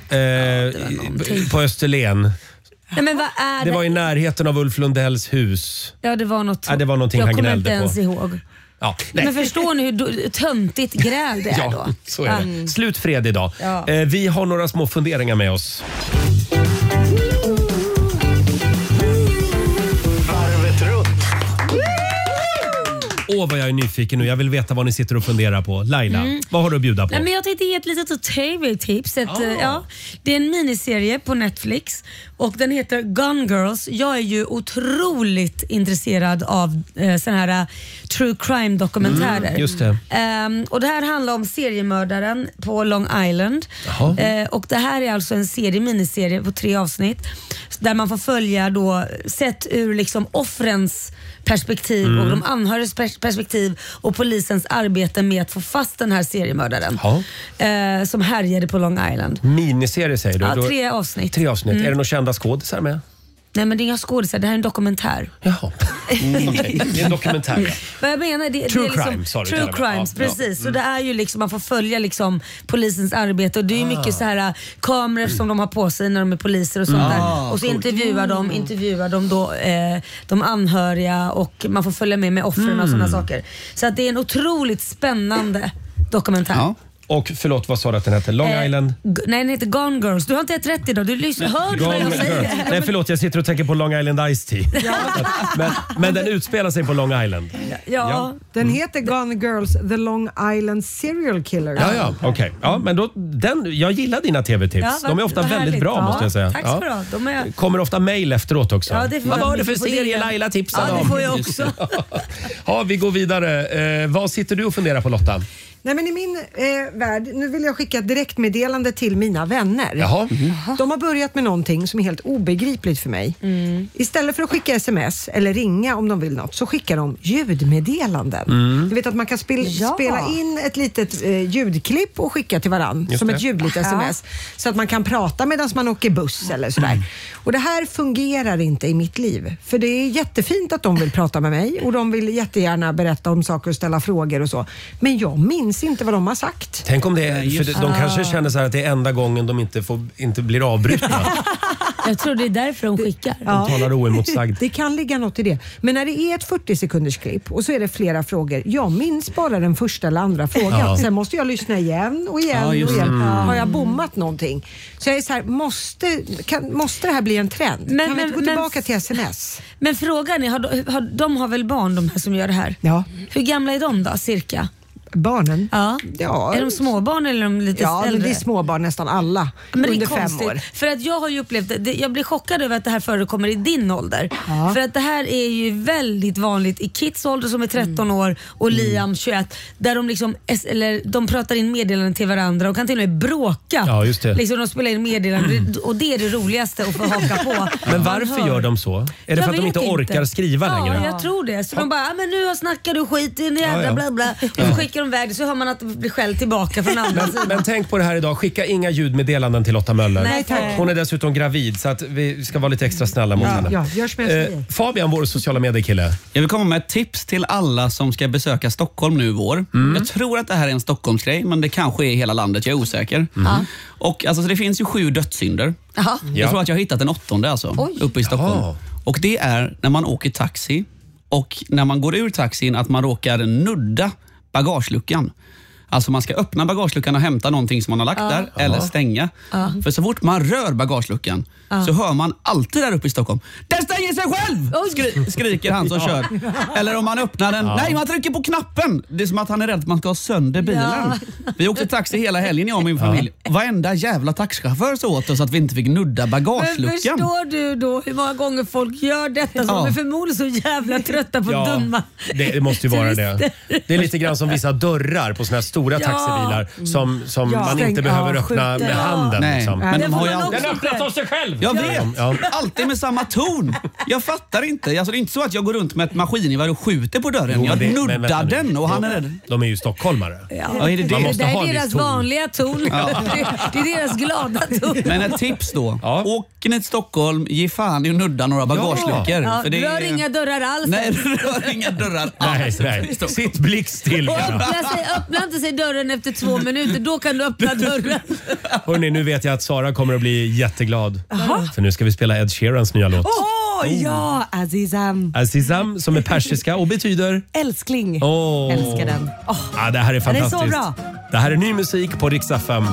Speaker 1: På Österlen.
Speaker 2: Nej, men vad är
Speaker 1: Det var i närheten av Ulf Lundells hus.
Speaker 2: Ja, det var något.
Speaker 1: Ja, det var någonting
Speaker 2: jag
Speaker 1: han
Speaker 2: kommer inte
Speaker 1: gnällde
Speaker 2: ens
Speaker 1: på.
Speaker 2: ihåg.
Speaker 1: Ja,
Speaker 2: Men förstår ni hur töntigt gräl det är
Speaker 1: ja,
Speaker 2: då?
Speaker 1: så är det. Slutfred idag.
Speaker 2: Ja.
Speaker 1: Vi har några små funderingar med oss.
Speaker 4: Varvet runt.
Speaker 1: Vad jag är nyfiken nu. Jag vill veta vad ni sitter och funderar på. Laila, vad har du att bjuda på?
Speaker 2: Nej, men jag tänkte ge ett litet TV-tips. Det är en miniserie på Netflix och den heter Gone Girls. Jag är ju otroligt intresserad av såna här true crime-dokumentärer.
Speaker 1: Just det.
Speaker 2: Och det här handlar om seriemördaren på Long Island. Och det här är alltså en miniserie på 3 avsnitt där man får följa då sett ur liksom offrens perspektiv och de anhörigas perspektiv och polisens arbete med att få fast den här seriemördaren som härjade på Long Island.
Speaker 1: Miniserie säger du?
Speaker 2: Ja, 3 avsnitt.
Speaker 1: 3 avsnitt. Är det några kända skådisar med?
Speaker 2: Nej, men det är inga skådisar, det här är en dokumentär.
Speaker 1: Jaha. Okej. Det är en dokumentär.
Speaker 2: Vad jag menar, det
Speaker 1: True
Speaker 2: är liksom,
Speaker 1: crime, sa du
Speaker 2: true
Speaker 1: till och med.
Speaker 2: crimes,
Speaker 1: Ja,
Speaker 2: precis. Så det är ju liksom, man får följa liksom polisens arbete och det är ju mycket så här kameror som de har på sig när de är poliser och sånt där. Och så intervjuar de då de anhöriga och man får följa med offren och sådana saker. Så att det är en otroligt spännande dokumentär.
Speaker 9: Ja.
Speaker 1: Och förlåt, vad sa du att den heter? Long Island?
Speaker 2: Nej, den heter Gone Girls. Du har inte ett rätt idag. Du hör vad jag säger.
Speaker 1: Nej, förlåt, jag sitter och tänker på Long Island Ice Tea. Men den utspelar sig på Long Island.
Speaker 2: Ja.
Speaker 3: Den heter Gone Girls, The Long Island Serial Killer.
Speaker 1: Ja, okej. Ja, men då, jag gillar dina TV-tips. De är ofta
Speaker 2: vad
Speaker 1: väldigt
Speaker 2: härligt.
Speaker 1: bra, måste jag säga.
Speaker 2: Tack så bra. De är...
Speaker 1: Kommer ofta mejl efteråt också.
Speaker 2: Ja, det får
Speaker 1: Vad
Speaker 2: jag
Speaker 1: var det för
Speaker 2: mycket på
Speaker 1: serie
Speaker 2: det.
Speaker 1: Laila tipsade
Speaker 2: Ja,
Speaker 1: om?
Speaker 2: det får jag också.
Speaker 1: Ja, vi går vidare. Vad sitter du och funderar på, Lotta?
Speaker 3: Nej, men i min värld, nu vill jag skicka ett direktmeddelande till mina vänner.
Speaker 1: Jaha.
Speaker 3: De har börjat med någonting som är helt obegripligt för mig. Istället för att skicka sms eller ringa om de vill något, så skickar de ljudmeddelanden. Du vet att man kan spela in ett litet ljudklipp och skicka till varann som ett ljudligt sms. Så att man kan prata medan man åker buss eller sådär. Och det här fungerar inte i mitt liv. För det är jättefint att de vill prata med mig och de vill jättegärna berätta om saker och ställa frågor och så. Men jag minns inte vad de har sagt.
Speaker 1: Tänk om det är, för de kanske känner så här att det är enda gången de inte blir avbrutna.
Speaker 2: Jag tror det är därför de skickar.
Speaker 1: De talar oemotsagd.
Speaker 3: Det kan ligga något i det. Men när det är ett 40 sekunders klipp och så är det flera frågor. Jag minns bara den första eller andra frågan. Sen måste jag lyssna igen och igen och igen. Har jag bommat någonting? Så jag är så här, måste det här bli en trend? Kan vi inte gå tillbaka till sms?
Speaker 2: Men frågan är, de har väl barn de här som gör det här?
Speaker 3: Ja.
Speaker 2: Hur gamla är de då, cirka?
Speaker 3: Barnen?
Speaker 2: Ja. Är de småbarn eller är de lite äldre?
Speaker 3: Ja, det är småbarn nästan alla.
Speaker 2: Men
Speaker 3: under
Speaker 2: det är
Speaker 3: 5 år.
Speaker 2: För att jag har ju upplevt det, jag blir chockad över att det här förekommer i din ålder. För att det här är ju väldigt vanligt i Kids ålder som är 13 år och Liam 21. Där de liksom, de pratar in meddelanden till varandra och kan till och med bråka.
Speaker 1: Ja, just det.
Speaker 2: Liksom de spelar in meddelanden och det är det roligaste att få haka på.
Speaker 1: Men varför gör de så? Är det för att de inte orkar skriva längre?
Speaker 2: Ja, jag tror det. Så de bara, men nu snackar du skit i en jävla bla bla. Och så skickar de iväg det, så hör man att det blir själv tillbaka från andra sidan.
Speaker 1: Men tänk på det här idag, skicka inga ljudmeddelanden till Lotta Möller.
Speaker 2: Nej, tack.
Speaker 1: Hon är dessutom gravid så att vi ska vara lite extra snälla mot henne.
Speaker 3: Ja, gör som jag säger.
Speaker 1: Fabian, vår sociala mediekille.
Speaker 9: Jag vill komma med ett tips till alla som ska besöka Stockholm nu i vår. Jag tror att det här är en Stockholmsgrej, men det kanske är i hela landet, jag är osäker. Och alltså, så det finns ju 7 dödssynder. Jag tror att jag har hittat en 8:e alltså, uppe i Stockholm. Och det är när man åker taxi och när man går ur taxin att man råkar nudda bagageluckan. Alltså man ska öppna bagageluckan och hämta någonting som man har lagt där eller stänga. För så fort man rör bagageluckan så hör man alltid där uppe i Stockholm: den stänger sig själv! Skriker han som kör. Eller om man öppnar den, nej, man trycker på knappen. Det är som att han är rädd att man ska ha sönder bilen. Vi åkte taxi hela helgen, jag och min familj. Varenda jävla taxichaufför så åt oss att vi inte fick nudda bagageluckan.
Speaker 2: Men förstår du då hur många gånger folk gör detta? Så de är förmodligen så jävla trötta på dumma.
Speaker 1: Det måste ju vara det. Det är lite grann som vissa dörrar på såna här stora taxibilar som man inte behöver öppna med handen.
Speaker 9: Nej,
Speaker 1: liksom.
Speaker 9: men de har ju
Speaker 1: Den öppnas av sig själv.
Speaker 9: Jag vet, alltid med samma ton. Jag fattar inte. Alltså, det är inte så att jag går runt med ett maskingevär och skjuter på dörren. Jag nuddar den och han är rädd.
Speaker 1: De är ju stockholmare.
Speaker 9: Ja, är det
Speaker 1: Man måste
Speaker 2: det
Speaker 1: ha
Speaker 2: är
Speaker 1: en
Speaker 2: deras
Speaker 1: viss ton.
Speaker 2: vanliga ton. Det är deras glada ton.
Speaker 9: Men ett tips då. Åker ni till Stockholm, ge fan i att nudda några bagageluckor.
Speaker 2: Ja,
Speaker 9: för det
Speaker 2: rör inga dörrar alls.
Speaker 9: Nej, rör inga dörrar alls.
Speaker 1: Nej. Sitt blickstill.
Speaker 2: Öppna inte sig dörren efter 2 minuter, då kan du öppna dörren.
Speaker 1: Hörrni, nu vet jag att Sara kommer att bli jätteglad. För nu ska vi spela Ed Sheerans nya låt.
Speaker 10: Ja, Azizam.
Speaker 1: Azizam, som är persiska och betyder
Speaker 10: älskling. Älskar den.
Speaker 1: Ja, det här är fantastiskt.
Speaker 10: Den är så bra.
Speaker 1: Det här är ny musik på Rix FM.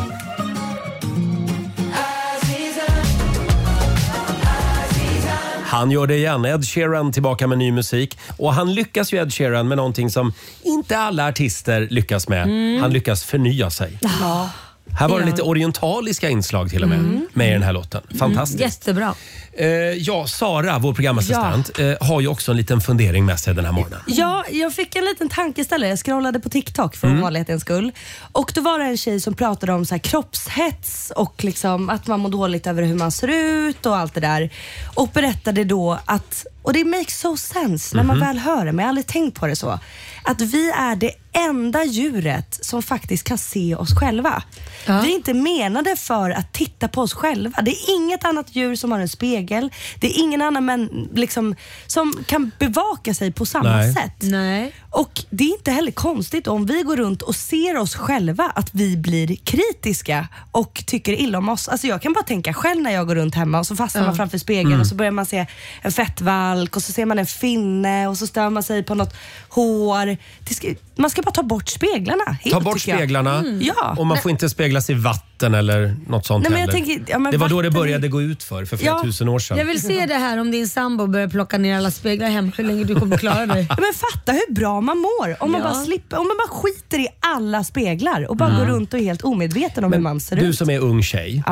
Speaker 1: Han gör det igen. Ed Sheeran tillbaka med ny musik. Och han lyckas ju, Ed Sheeran, med någonting som inte alla artister lyckas med. Han lyckas förnya sig. Här var det lite orientaliska inslag till och med i den här låten. Fantastiskt.
Speaker 2: Jättebra.
Speaker 1: Sara, vår programassistent, har ju också en liten fundering med sig den här morgonen.
Speaker 10: Ja, jag fick en liten tankeställare. Jag scrollade på TikTok för vanlighetens skull. Och då var det en tjej som pratade om så här kroppshets och liksom att man mår dåligt över hur man ser ut och allt det där. Och berättade då att, och det makes so sense när man väl hör det, men jag har aldrig tänkt på det så, att vi är det enda djuret som faktiskt kan se oss själva. Vi är inte menade för att titta på oss själva. Det är inget annat djur som har en spegel. Det är ingen annan liksom, som kan bevaka sig på samma sätt.
Speaker 2: Nej.
Speaker 10: Och det är inte heller konstigt om vi går runt och ser oss själva att vi blir kritiska och tycker illa om oss. Alltså jag kan bara tänka själv när jag går runt hemma och så fastnar man framför spegeln och så börjar man se en fettvalk och så ser man en finne och så stör man sig på något hår. Man ska bara ta bort speglarna.
Speaker 1: Ta bort speglarna och man får inte speglas i vatten eller något sånt heller. Det var då det började gå ut för flera tusen år sedan.
Speaker 2: Jag vill se det här om din sambo börjar plocka ner alla speglar hemma, hur länge du kommer klara dig.
Speaker 10: Men fatta hur bra man mår om man bara slipper, om man bara skiter i alla speglar och bara går runt och är helt omedveten om hur man ser ut.
Speaker 1: Du som är ung tjej,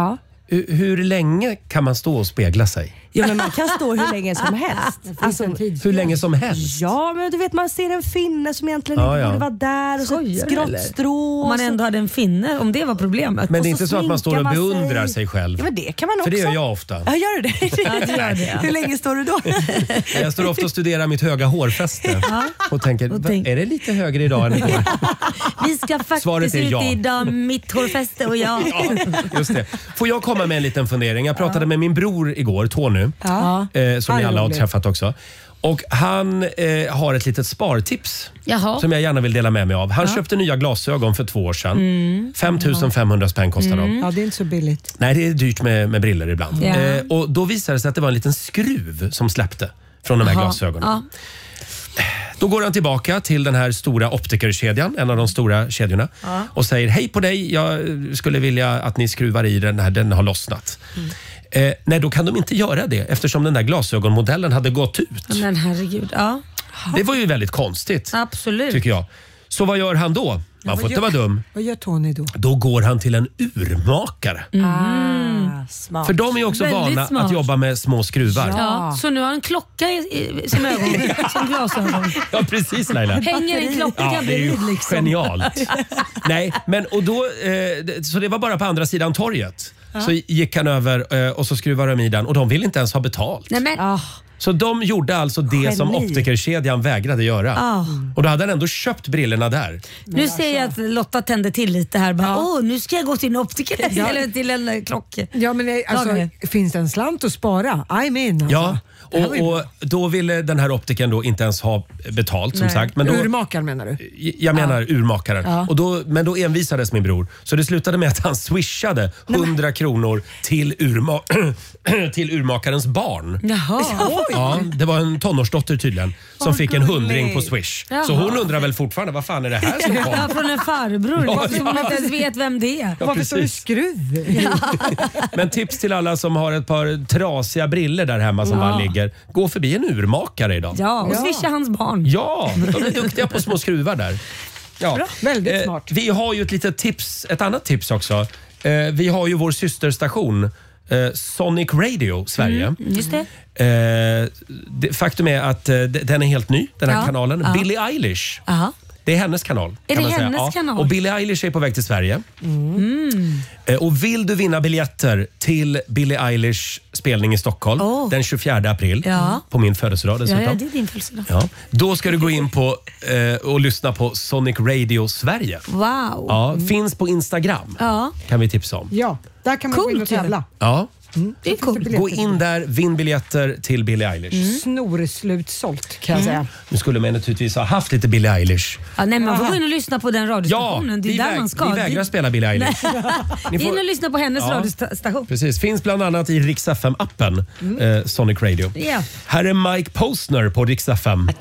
Speaker 1: Hur länge kan man stå och spegla sig?
Speaker 10: Ja, men man kan stå hur länge som helst.
Speaker 3: Alltså,
Speaker 1: hur länge som helst?
Speaker 10: Ja, men du vet, man ser en finne som egentligen inte borde vara där och så ett skrottstrå.
Speaker 2: Om man ändå hade en finne, om det var problemet.
Speaker 1: Men det är inte så att man står och beundrar sig själv.
Speaker 10: Ja, men det kan man också.
Speaker 1: För det gör jag ofta.
Speaker 10: Ja, gör du det?
Speaker 2: Ja, det gör det.
Speaker 10: Hur länge står du då?
Speaker 1: Jag står ofta och studerar mitt höga hårfäste och tänker, är det lite högre idag än igår?
Speaker 2: Vi ska faktiskt ut idag, mitt hårfäste och jag.
Speaker 1: Ja, just det. Får jag komma med en liten fundering? Jag pratade med min bror igår, Tony, som ni alla har träffat också. Och han har ett litet spartips som jag gärna vill dela med mig av. Han köpte nya glasögon för 2 år sedan. 5 500 spänn kostar de.
Speaker 3: Ja, det är inte så billigt.
Speaker 1: Nej, det är dyrt med briller ibland. Och då visade det sig att det var en liten skruv som släppte från de här glasögonen. Då går han tillbaka till den här stora optikerkedjan, en av de stora kedjorna, och säger hej på dig, jag skulle vilja att ni skruvar i den här, den har lossnat. Nej, då kan de inte göra det eftersom den där glasögonmodellen hade gått ut.
Speaker 2: Men herregud,
Speaker 1: Det var ju väldigt konstigt.
Speaker 2: Absolut.
Speaker 1: Tycker jag. Så vad gör han då? Man får inte vara dum.
Speaker 3: Vad gör Tony då?
Speaker 1: Då går han till en urmakare.
Speaker 10: Smart.
Speaker 1: För de är också vana att jobba med små skruvar.
Speaker 2: Ja, så nu har en klocka som ögon, som glasögon.
Speaker 1: Ja, precis Laila.
Speaker 2: Hänger en klocka
Speaker 1: det är ju
Speaker 2: bredvid liksom.
Speaker 1: genialt. Nej, men och då, så det var bara på andra sidan torget. Så gick han över och så skruvade de i den och de ville inte ens ha betalt.
Speaker 2: Nej, men,
Speaker 1: Så de gjorde alltså det som optikerkedjan vägrade göra. Och då hade han ändå köpt brillorna där.
Speaker 2: Nu ser jag att Lotta tände till lite här. Bara, nu ska jag gå till en optiker eller till en klocka.
Speaker 3: Ja, men alltså, finns det en slant att spara? I'm in. Alltså.
Speaker 1: Ja. Och då ville den här optiken då inte ens ha betalt som sagt. Men då,
Speaker 3: urmakaren menar du?
Speaker 1: Jag menar urmakaren. Och men då envisades min bror. Så det slutade med att han swishade 100 kronor till till urmakarens barn.
Speaker 2: Jaha.
Speaker 1: Ja, det var en tonårsdotter tydligen som fick en 100 på Swish. Så hon undrar väl fortfarande, vad fan är det här som kom?
Speaker 2: Ja, från en farbror som man inte ens vet vem det är.
Speaker 3: Varför står det skruv?
Speaker 1: Men tips till alla som har ett par trasiga briller där hemma som bara ligger. Gå förbi en urmakare idag.
Speaker 2: Ja, och swisha hans barn.
Speaker 1: Ja, de är duktiga på små skruvar där. Ja.
Speaker 3: Väldigt smart.
Speaker 1: Vi har ju ett litet tips, ett annat tips också. Vi har ju vår systerstation Sonic Radio Sverige.
Speaker 2: Just det.
Speaker 1: Faktum är att den är helt ny, den här kanalen. Billie Eilish. Det är hennes kanal.
Speaker 2: Är
Speaker 1: kan
Speaker 2: det
Speaker 1: man säga.
Speaker 2: hennes kanal?
Speaker 1: Och Billie Eilish är på väg till Sverige. Och vill du vinna biljetter till Billie Eilish spelning i Stockholm den 24 april på min födelsedag dessutom.
Speaker 2: Ja, det är din födelsedag.
Speaker 1: Ja. Då ska du gå in på och lyssna på Sonic Radio Sverige.
Speaker 2: Wow.
Speaker 1: Ja, finns på Instagram. Kan vi tipsa om.
Speaker 3: Ja, där kan man gå in och tävla.
Speaker 1: Ja.
Speaker 2: Det är coolt.
Speaker 1: Gå in där, vinn biljetter till Billie Eilish.
Speaker 3: Snorslutsålt kan jag säga.
Speaker 1: Nu skulle man naturligtvis ha haft lite Billie Eilish.
Speaker 2: Ja, nej, man får gå in och lyssna på den radiostationen. Det är där man ska.
Speaker 1: Vi vägrar spela Billie Eilish.
Speaker 2: In och lyssna på hennes radiostation.
Speaker 1: Precis, finns bland annat i Rix FM-appen Sonic Radio.
Speaker 2: Yeah.
Speaker 1: Här är Mike Posner på Rix FM.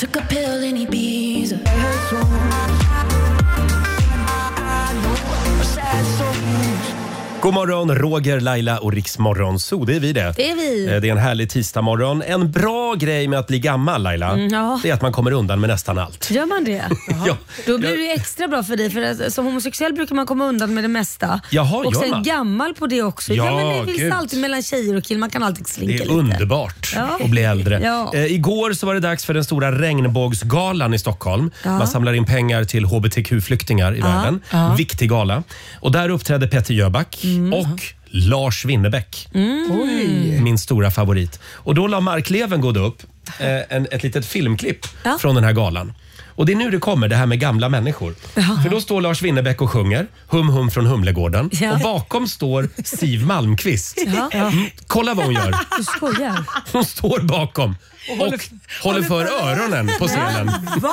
Speaker 1: God morgon, Roger, Laila och Rix Morgonzoo. Det är vi det.
Speaker 2: Det är vi.
Speaker 1: Det är en härlig tisdagmorgon. En bra grej med att bli gammal, Laila, det är att man kommer undan med nästan allt.
Speaker 2: Gör man det?
Speaker 1: Ja.
Speaker 2: Då blir det extra bra för dig. För att, som homosexuell brukar man komma undan med det mesta.
Speaker 1: Jaha,
Speaker 2: och sen
Speaker 1: man?
Speaker 2: Gammal på det också.
Speaker 1: Ja,
Speaker 2: men det finns alltid mellan tjejer och killar. Man kan alltid slinka
Speaker 1: lite.
Speaker 2: lite.
Speaker 1: Det är underbart att bli äldre.
Speaker 2: Ja.
Speaker 1: Igår så var det dags för den stora regnbågsgalan i Stockholm. Man samlar in pengar till hbtq-flyktingar i världen. Viktig gala. Och där uppträdde Peter Jöback och Lars Winnerbäck. Min stora favorit. Och då la Mark Levengood upp ett litet filmklipp från den här galan. Och det är nu det kommer, det här med gamla människor. För då står Lars Winnerbäck och sjunger Hum hum från Humlegården. Och bakom står Siv Malmkvist. Kolla vad hon gör.
Speaker 2: Du skojar.
Speaker 1: Hon står bakom och håller för öronen på scenen.
Speaker 3: Va?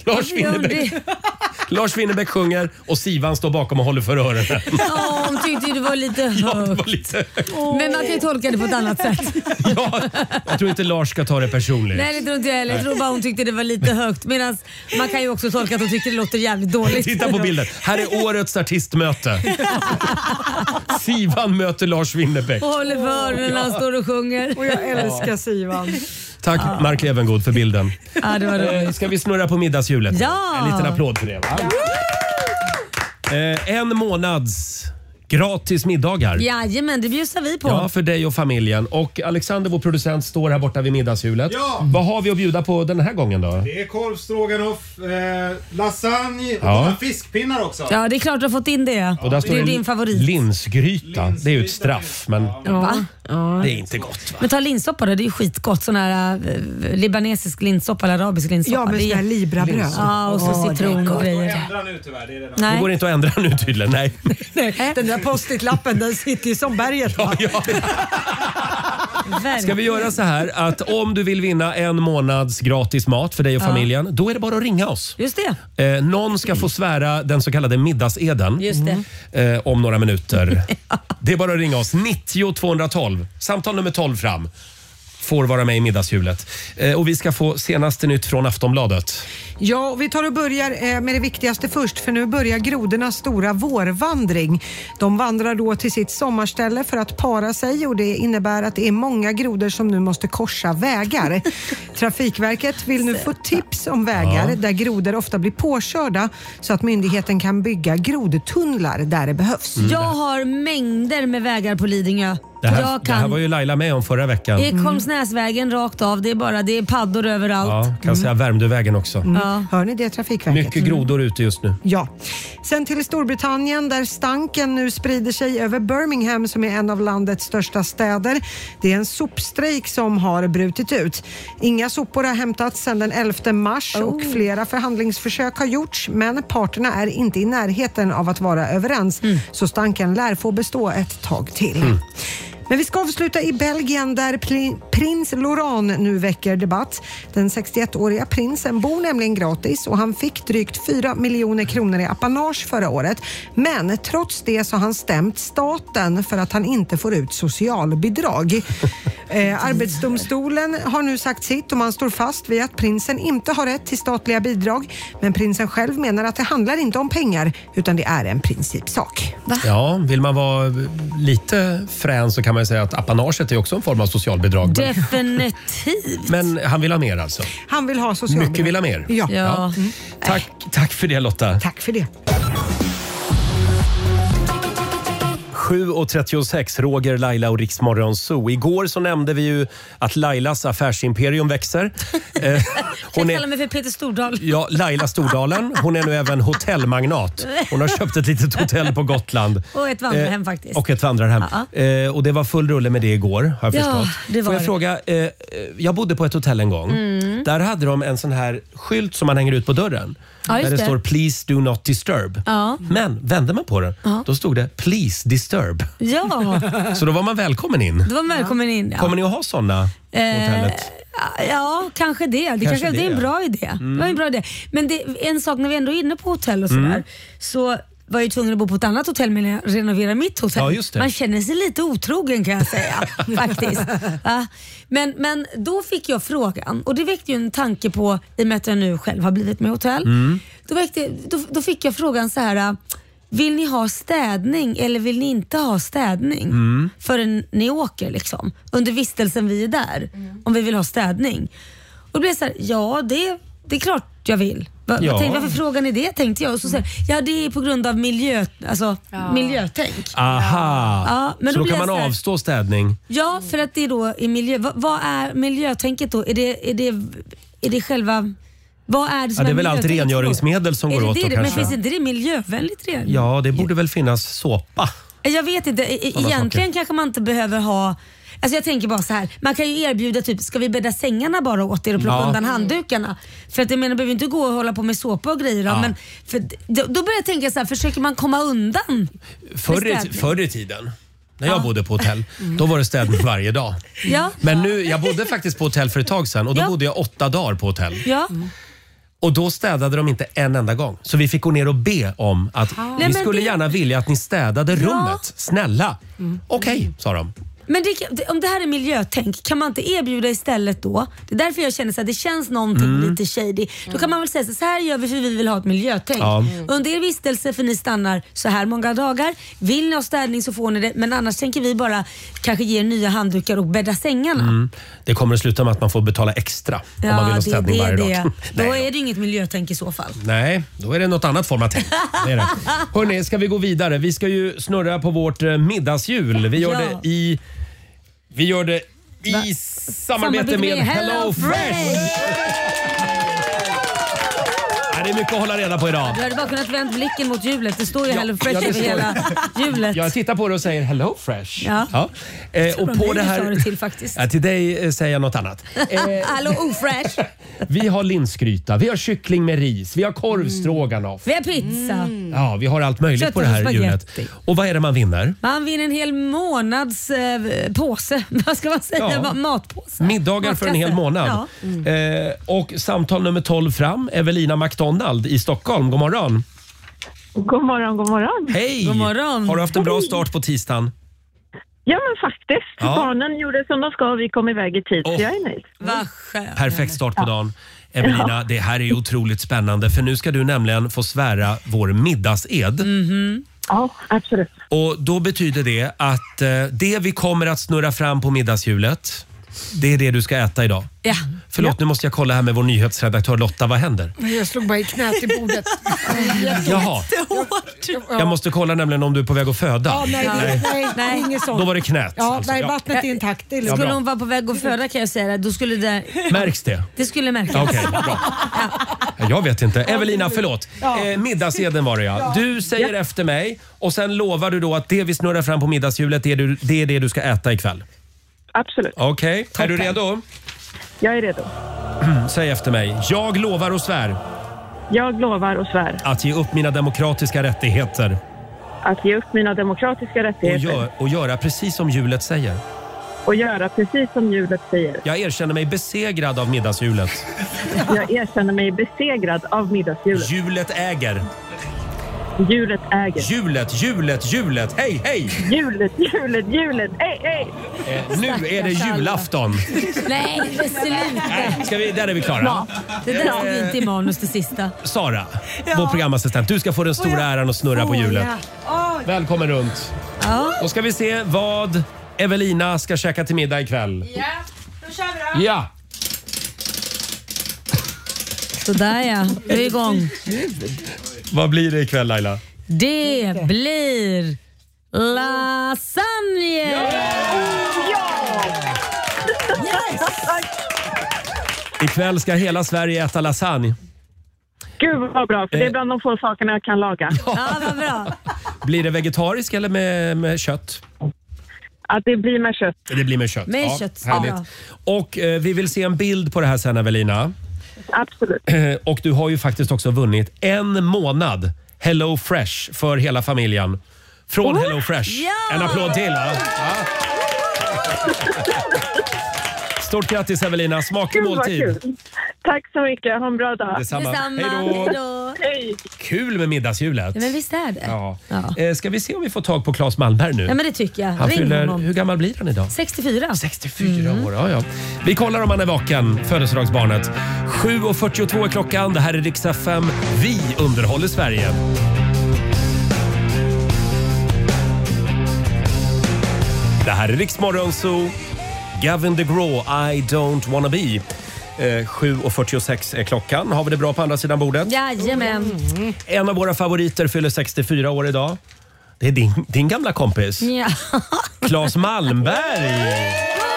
Speaker 1: Lars Winnerbäck sjunger och Sivan står bakom och håller för öronen.
Speaker 2: Ja, hon tyckte det var lite högt.
Speaker 1: Ja, det var lite högt.
Speaker 2: Men man kan ju tolka det på ett annat sätt.
Speaker 1: Ja, jag tror inte Lars ska ta det personligt.
Speaker 2: Nej, det tror inte jag heller. Jag tror bara hon tyckte det var lite högt. Medan man kan ju också tolka att hon tycker det låter jävligt dåligt.
Speaker 1: Titta på bilden. Här är årets artistmöte. Sivan möter Lars Winnerbäck.
Speaker 2: Och håller för öronen när han står och sjunger.
Speaker 3: Och jag älskar Sivan.
Speaker 1: Tack Mark Levengood för bilden.
Speaker 2: Ja, det var roligt.
Speaker 1: Ska vi snurra på middagshjulet?
Speaker 2: Ja!
Speaker 1: En liten applåd för det. Va? En månads Gratis middagar.
Speaker 2: Jajamän, det bjussar vi på.
Speaker 1: Ja, för dig och familjen. Och Alexander, vår producent, står här borta vid middagshjulet.
Speaker 11: Ja.
Speaker 1: Vad har vi att bjuda på den här gången då?
Speaker 11: Det är korvstroganoff, lasagne och fiskpinnar också.
Speaker 2: Ja, det är klart du har fått in det.
Speaker 1: Och där står
Speaker 2: det är din favorit.
Speaker 1: Linsgryta. Det är ju ett straff, men
Speaker 2: Va?
Speaker 1: det är inte gott. Va?
Speaker 2: Men ta linssoppa då, det är ju skitgott. Sån här libanesisk linssoppa eller arabisk linssoppa.
Speaker 3: Ja, med sån här librabröd.
Speaker 2: Ja, och så citron och grejer.
Speaker 11: Ändra nu tyvärr, det är redan.
Speaker 2: Nej.
Speaker 1: Det går inte att ändra nu tydligen, nej.
Speaker 3: Nej, den där post-it-lappen den sitter ju som berget. Va?
Speaker 1: Ska vi göra så här att om du vill vinna en månads gratis mat för dig och familjen, då är det bara att ringa oss.
Speaker 2: Just det.
Speaker 1: Någon ska få svära den så kallade middagseden.
Speaker 2: Just det.
Speaker 1: Om några minuter. Det är bara att ringa oss. 90 212. Samtal nummer 12 fram. Får vara med i middagshjulet. Och vi ska få senaste nytt från Aftonbladet.
Speaker 3: Ja, vi tar och börjar med det viktigaste först, för nu börjar grodornas stora vårvandring. De vandrar då till sitt sommarställe för att para sig, och det innebär att det är många grodor som nu måste korsa vägar. Trafikverket vill nu få tips om vägar där grodor ofta blir påkörda, så att myndigheten kan bygga grodtunnlar där det behövs.
Speaker 2: Jag har mängder med vägar på Lidingö.
Speaker 1: Det här var ju Laila med om förra veckan.
Speaker 2: Ekholmsnäsvägen rakt av, det är paddor överallt.
Speaker 1: Ja, kan säga Värmdövägen också.
Speaker 2: Ja.
Speaker 3: Hör ni det, Trafikverket?
Speaker 1: Mycket grodor ute just nu.
Speaker 3: Ja. Sen till Storbritannien, där stanken nu sprider sig över Birmingham, som är en av landets största städer. Det är en sopstrejk som har brutit ut. Inga sopor har hämtats sedan den 11 mars och flera förhandlingsförsök har gjorts, men parterna är inte i närheten av att vara överens. Så stanken lär få bestå ett tag till. Men vi ska avsluta i Belgien, där prins Laurent nu väcker debatt. Den 61-åriga prinsen bor nämligen gratis, och han fick drygt 4 miljoner kronor i apanage förra året. Men trots det så har han stämt staten för att han inte får ut socialbidrag. Arbetsdomstolen har nu sagt sitt, och man står fast vid att prinsen inte har rätt till statliga bidrag. Men prinsen själv menar att det handlar inte om pengar, utan det är en principsak.
Speaker 1: Ja, vill man vara lite frän så kan man säga att apanaget är också en form av socialbidrag.
Speaker 2: Definitivt.
Speaker 1: Men han vill ha mer alltså?
Speaker 3: Han vill ha socialbidrag.
Speaker 1: Mycket vill ha mer?
Speaker 3: Ja.
Speaker 1: Tack för det, Lotta.
Speaker 3: Tack för det.
Speaker 1: 7.36, Roger, Laila och Riksmorgon Zoo. Igår så nämnde vi ju att Lailas affärsimperium växer.
Speaker 2: Hon kallar mig för Peter Stordal.
Speaker 1: Ja, Laila Stordalen. Hon är nu även hotellmagnat. Hon har köpt ett litet hotell på Gotland.
Speaker 2: Och ett vandrarhem faktiskt.
Speaker 1: Och ett vandrarhem. Och det var full rulle med det igår, har jag förstått.
Speaker 2: Det var
Speaker 1: Får jag
Speaker 2: det.
Speaker 1: fråga, jag bodde på ett hotell en gång. Där hade de en sån här skylt som man hänger ut på dörren. Där det står “Please do not disturb”. Men vände man på den, då stod det “Please disturb”.
Speaker 2: Ja.
Speaker 1: Så då var man välkommen in.
Speaker 2: Då var man välkommen in, ja.
Speaker 1: Kommer ni att ha såna på hotellet?
Speaker 2: Ja, kanske det. Det är en bra idé. Det var en bra idé. Men det, en sak när vi ändå är inne på hotell och sådär, så var jag tvungen att bo på ett annat hotell när jag renoverade mitt hotell.
Speaker 1: Ja, just det.
Speaker 2: Man känner sig lite otrogen, kan jag säga. Faktiskt. Ja. Men då fick jag frågan, och det väckte ju en tanke på, i och med att jag nu själv har blivit med hotell. Då fick jag frågan så här: vill ni ha städning eller vill ni inte ha städning förrän ni åker liksom, under vistelsen vi är där, om vi vill ha städning? Och då blev det så här, ja det är klart jag vill. Varför frågar ni det, tänkte jag. Och så säger jag, det är på grund av miljötänk.
Speaker 1: Aha,
Speaker 2: ja, men
Speaker 1: så då kan man
Speaker 2: här,
Speaker 1: avstå städning? Ja,
Speaker 2: för att det är då i miljö. Vad är miljötänket då? Är det själva... Vad är det som
Speaker 1: det är väl allt rengöringsmedel som går åt då, kanske.
Speaker 2: Men finns inte det miljövänligt rengöring?
Speaker 1: Ja, det borde väl finnas såpa.
Speaker 2: Jag vet inte. Egentligen kanske man inte behöver ha... Alltså jag tänker bara så här, man kan ju erbjuda typ, ska vi bädda sängarna bara åt er och plocka undan handdukarna? För att jag menar, behöver inte gå och hålla på med såpa och grejer. Men då börjar jag tänka så här, försöker man komma undan?
Speaker 1: Förr i tiden, när jag bodde på hotell, då var det städning varje dag. Men nu, jag bodde faktiskt på hotell för ett tag sedan, och då bodde jag 8 dagar på hotell. Och då städade de inte en enda gång. Så vi fick gå ner och be om att vi skulle gärna vilja att ni städade rummet. Snälla. Okej, sa de.
Speaker 2: Men om det här är miljötänk, kan man inte erbjuda istället då? Det är därför jag känner så här, det känns någonting lite shady. Då kan man väl säga så här gör vi för vi vill ha ett miljötänk. Under er vistelse, för ni stannar så här många dagar. Vill ni ha städning så får ni det. Men annars tänker vi bara kanske ge nya handdukar och bädda sängarna.
Speaker 1: Det kommer att sluta med att man får betala extra om man vill ha städning varje dag.
Speaker 2: Då är det inget miljötänk i så fall.
Speaker 1: Nej, då är det något annat form av tänk. Det är det. Hörrni, ska vi gå vidare? Vi ska ju snurra på vårt middagshjul. Vi gör det i samarbete med Hello Fresh. Det är mycket att hålla reda på idag.
Speaker 2: Du hade bara kunnat vända blicken mot hjulet. Det står ju Hello Fresh över hela hjulet.
Speaker 1: Jag tittar på det och säger Hello Fresh.
Speaker 2: Ja.
Speaker 1: Och på det här
Speaker 2: till faktiskt.
Speaker 1: Till dig säger jag något annat.
Speaker 2: Hello Fresh.
Speaker 1: Vi har linsgryta, vi har kyckling med ris, vi har korvstroganoff.
Speaker 2: Vi har pizza.
Speaker 1: Ja, vi har allt möjligt på det här hjulet. Och vad är det man vinner?
Speaker 2: Man vinner en hel månads påse. Vad ska man säga? Matpåse.
Speaker 1: Middagar för en hel månad. Och samtal nummer 12 fram, Evelina McDonald i Stockholm. God morgon.
Speaker 6: God morgon, god morgon.
Speaker 1: Hej!
Speaker 2: God morgon.
Speaker 1: Har du haft en bra start på tisdagen?
Speaker 6: Ja, men faktiskt. Barnen gjorde som de ska och vi kom iväg i tid. Så jag är nöjd.
Speaker 2: Vad skönt.
Speaker 1: Perfekt start på dagen. Evelina, det här är ju otroligt spännande för nu ska du nämligen få svära vår middagsed.
Speaker 6: Ja, absolut.
Speaker 1: Och då betyder det att det vi kommer att snurra fram på middagshjulet, det är det du ska äta idag.
Speaker 2: Ja.
Speaker 1: Förlåt, nu måste jag kolla här med vår nyhetsredaktör Lotta. Vad händer?
Speaker 3: Jag slog bara i knät i bordet.
Speaker 1: Jaha. Jag måste kolla nämligen om du är på väg att föda.
Speaker 3: Ja, nej, inget sånt.
Speaker 1: Då var det knät.
Speaker 3: Ja,
Speaker 1: alltså.
Speaker 3: nej, vattnet är intakt. Det är lugnt.
Speaker 2: Skulle hon vara på väg att föda kan jag säga det. Då skulle det...
Speaker 1: Märks det?
Speaker 2: Det skulle märkas.
Speaker 1: Okej, bra. Jag vet inte. Evelina, förlåt. Middagseden var det ja. Du säger efter mig och sen lovar du då att det vi snurrar fram på middagshjulet det är det du ska äta ikväll.
Speaker 6: Absolut.
Speaker 1: Okej, är du redo?
Speaker 6: Jag är redo.
Speaker 1: Säg efter mig. Jag lovar och svär.
Speaker 6: Jag lovar och svär.
Speaker 1: Att ge upp mina demokratiska rättigheter.
Speaker 6: Att ge upp mina demokratiska rättigheter.
Speaker 1: Och göra precis som hjulet säger.
Speaker 6: Och göra precis som hjulet säger.
Speaker 1: Jag erkänner mig besegrad av middagshjulet.
Speaker 6: Jag erkänner mig besegrad av middagshjulet.
Speaker 1: Hjulet äger.
Speaker 6: Hjulet äger.
Speaker 1: Hjulet. Hej, hej!
Speaker 6: Hjulet, hej.
Speaker 1: Nu är det julafton.
Speaker 2: Nej, det slutar.
Speaker 1: Där är vi klara.
Speaker 2: Det där stod inte i manus det sista.
Speaker 1: Sara, vår programassistent. Du ska få den stora äran att snurra på hjulet. Välkommen runt. Då ska vi se vad Evelina ska käka till middag ikväll.
Speaker 10: Ja, då kör vi då.
Speaker 1: Ja.
Speaker 2: Sådär ja, vi är igång.
Speaker 1: Vad blir det ikväll Laila?
Speaker 2: Det blir lasagne!
Speaker 1: Ikväll ska hela Sverige äta lasagne.
Speaker 6: Gud vad bra, för det är bland de få sakerna jag kan laga.
Speaker 2: Ja, vad bra.
Speaker 1: Blir det vegetarisk eller med kött?
Speaker 6: Att det blir med kött.
Speaker 1: Det blir med kött.
Speaker 2: Med kött,
Speaker 1: härligt.
Speaker 2: ja.
Speaker 1: Och vi vill se en bild på det här sen Evelina.
Speaker 6: Absolut.
Speaker 1: Och du har ju faktiskt också vunnit 1 månad Hello Fresh för hela familjen. Från Hello Fresh.
Speaker 2: Ja!
Speaker 1: En applåd till. Ja. Stort grattis Evelina, smaklig måltid.
Speaker 6: Tack så mycket, ha en bra dag.
Speaker 1: Detsamma. Hej då.
Speaker 6: Hej.
Speaker 1: Kul med middagshjulet.
Speaker 2: Ja, men visst är det.
Speaker 1: Ja. Ska vi se om vi får tag på Claes Malmberg nu?
Speaker 2: Ja, men det tycker jag.
Speaker 1: Han
Speaker 2: Ring
Speaker 1: fyller,
Speaker 2: honom.
Speaker 1: hur gammal blir han idag?
Speaker 2: 64.
Speaker 1: 64 år, ja. Vi kollar om han är vaken, födelsedagsbarnet. 7.42 är klockan, det här är Rix FM. Vi underhåller Sverige. Det här är Rix Morgon Zoo. Gavin DeGraw, I don't wanna be. 7.46 är klockan. Har vi det bra på andra sidan bordet?
Speaker 2: Jajamän.
Speaker 1: En av våra favoriter fyller 64 år idag. Det är din gamla kompis.
Speaker 2: Ja.
Speaker 1: Claes Malmberg.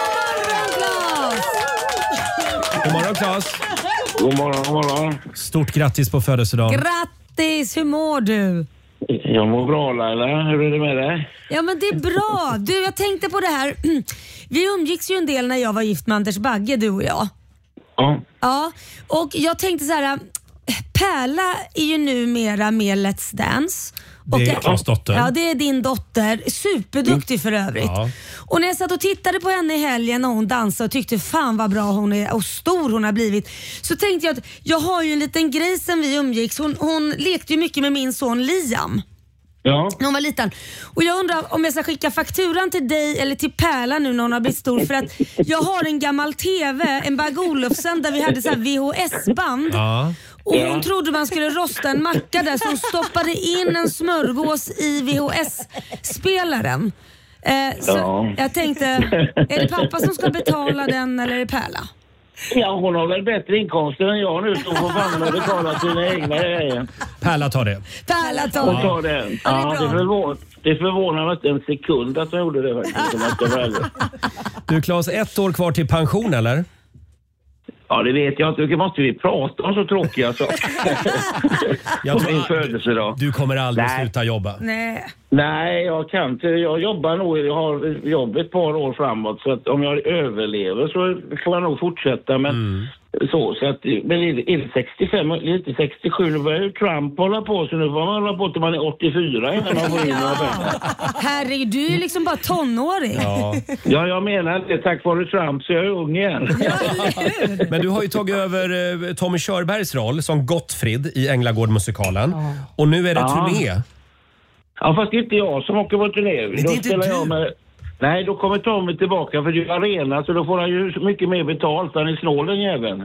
Speaker 1: God morgon Claes.
Speaker 8: God morgon.
Speaker 1: Stort grattis på födelsedagen.
Speaker 2: Grattis, hur mår du?
Speaker 8: Jag mår bra Laila, hur är det med dig?
Speaker 2: Ja men det är bra. Du, jag tänkte på det här. Vi umgicks ju en del när jag var gift med Anders Bagge, du och jag. Ja, och jag tänkte så här. Pärla är ju numera med Let's Dance.
Speaker 1: Det är Claes dotter.
Speaker 2: Ja, det är din dotter. Superduktig för övrigt.
Speaker 1: Ja.
Speaker 2: Och när jag satt och tittade på henne i helgen när hon dansade och tyckte fan vad bra hon är och stor hon har blivit, så tänkte jag att jag har ju en liten grej sen vi umgicks. Hon lekte ju mycket med min son Liam.
Speaker 12: Ja.
Speaker 2: När hon var liten. Och jag undrar om jag ska skicka fakturan till dig eller till Pärla nu när hon har blivit stor. För att jag har en gammal TV, en Bag Olufsen, där vi hade så här VHS-band.
Speaker 1: Ja.
Speaker 2: Och hon trodde man skulle rosta en macka där, så hon stoppade in en smörgås i VHS-spelaren. Så jag tänkte, är det pappa som ska betala den eller är det Pärla?
Speaker 12: Ja, hon har väl bättre inkomster än jag nu, så hon får fan och betala sina egna grejer.
Speaker 1: Pärla tar det.
Speaker 2: Pärla
Speaker 12: Hon tar det. Ja, det förvånar mig inte en sekund att hon gjorde det faktiskt.
Speaker 1: Du Claes, 1 år kvar till pension eller?
Speaker 12: Ja, det vet jag inte. Det måste vi prata om så tråkiga saker.
Speaker 1: Jag
Speaker 12: min födelsedag.
Speaker 1: Du kommer aldrig sluta jobba.
Speaker 2: Nej,
Speaker 12: jag kan inte. Jag jobbar nog. Jag har jobb ett par år framåt. Så att om jag överlever så får jag nog fortsätta. Men så att, men är det 65, lite 67, nu börjar ju Trump hålla på. Så nu får man hålla på till man är 84 innan man får in några pengar.
Speaker 2: Herregud, du är liksom bara tonåring.
Speaker 12: Ja, jag menar det. Tack vare Trump så är jag ung igen.
Speaker 1: Men du har ju tagit över Tommy Körbergs roll som Gottfrid i Änglagård-musikalen. Och nu är det turné.
Speaker 12: Ja, fast det är inte jag som åker på turné.
Speaker 1: Men det är inte du.
Speaker 12: Nej, då kommer Tommy tillbaka för det är arena, så då får han ju mycket mer betalt. Han är snål den jäveln.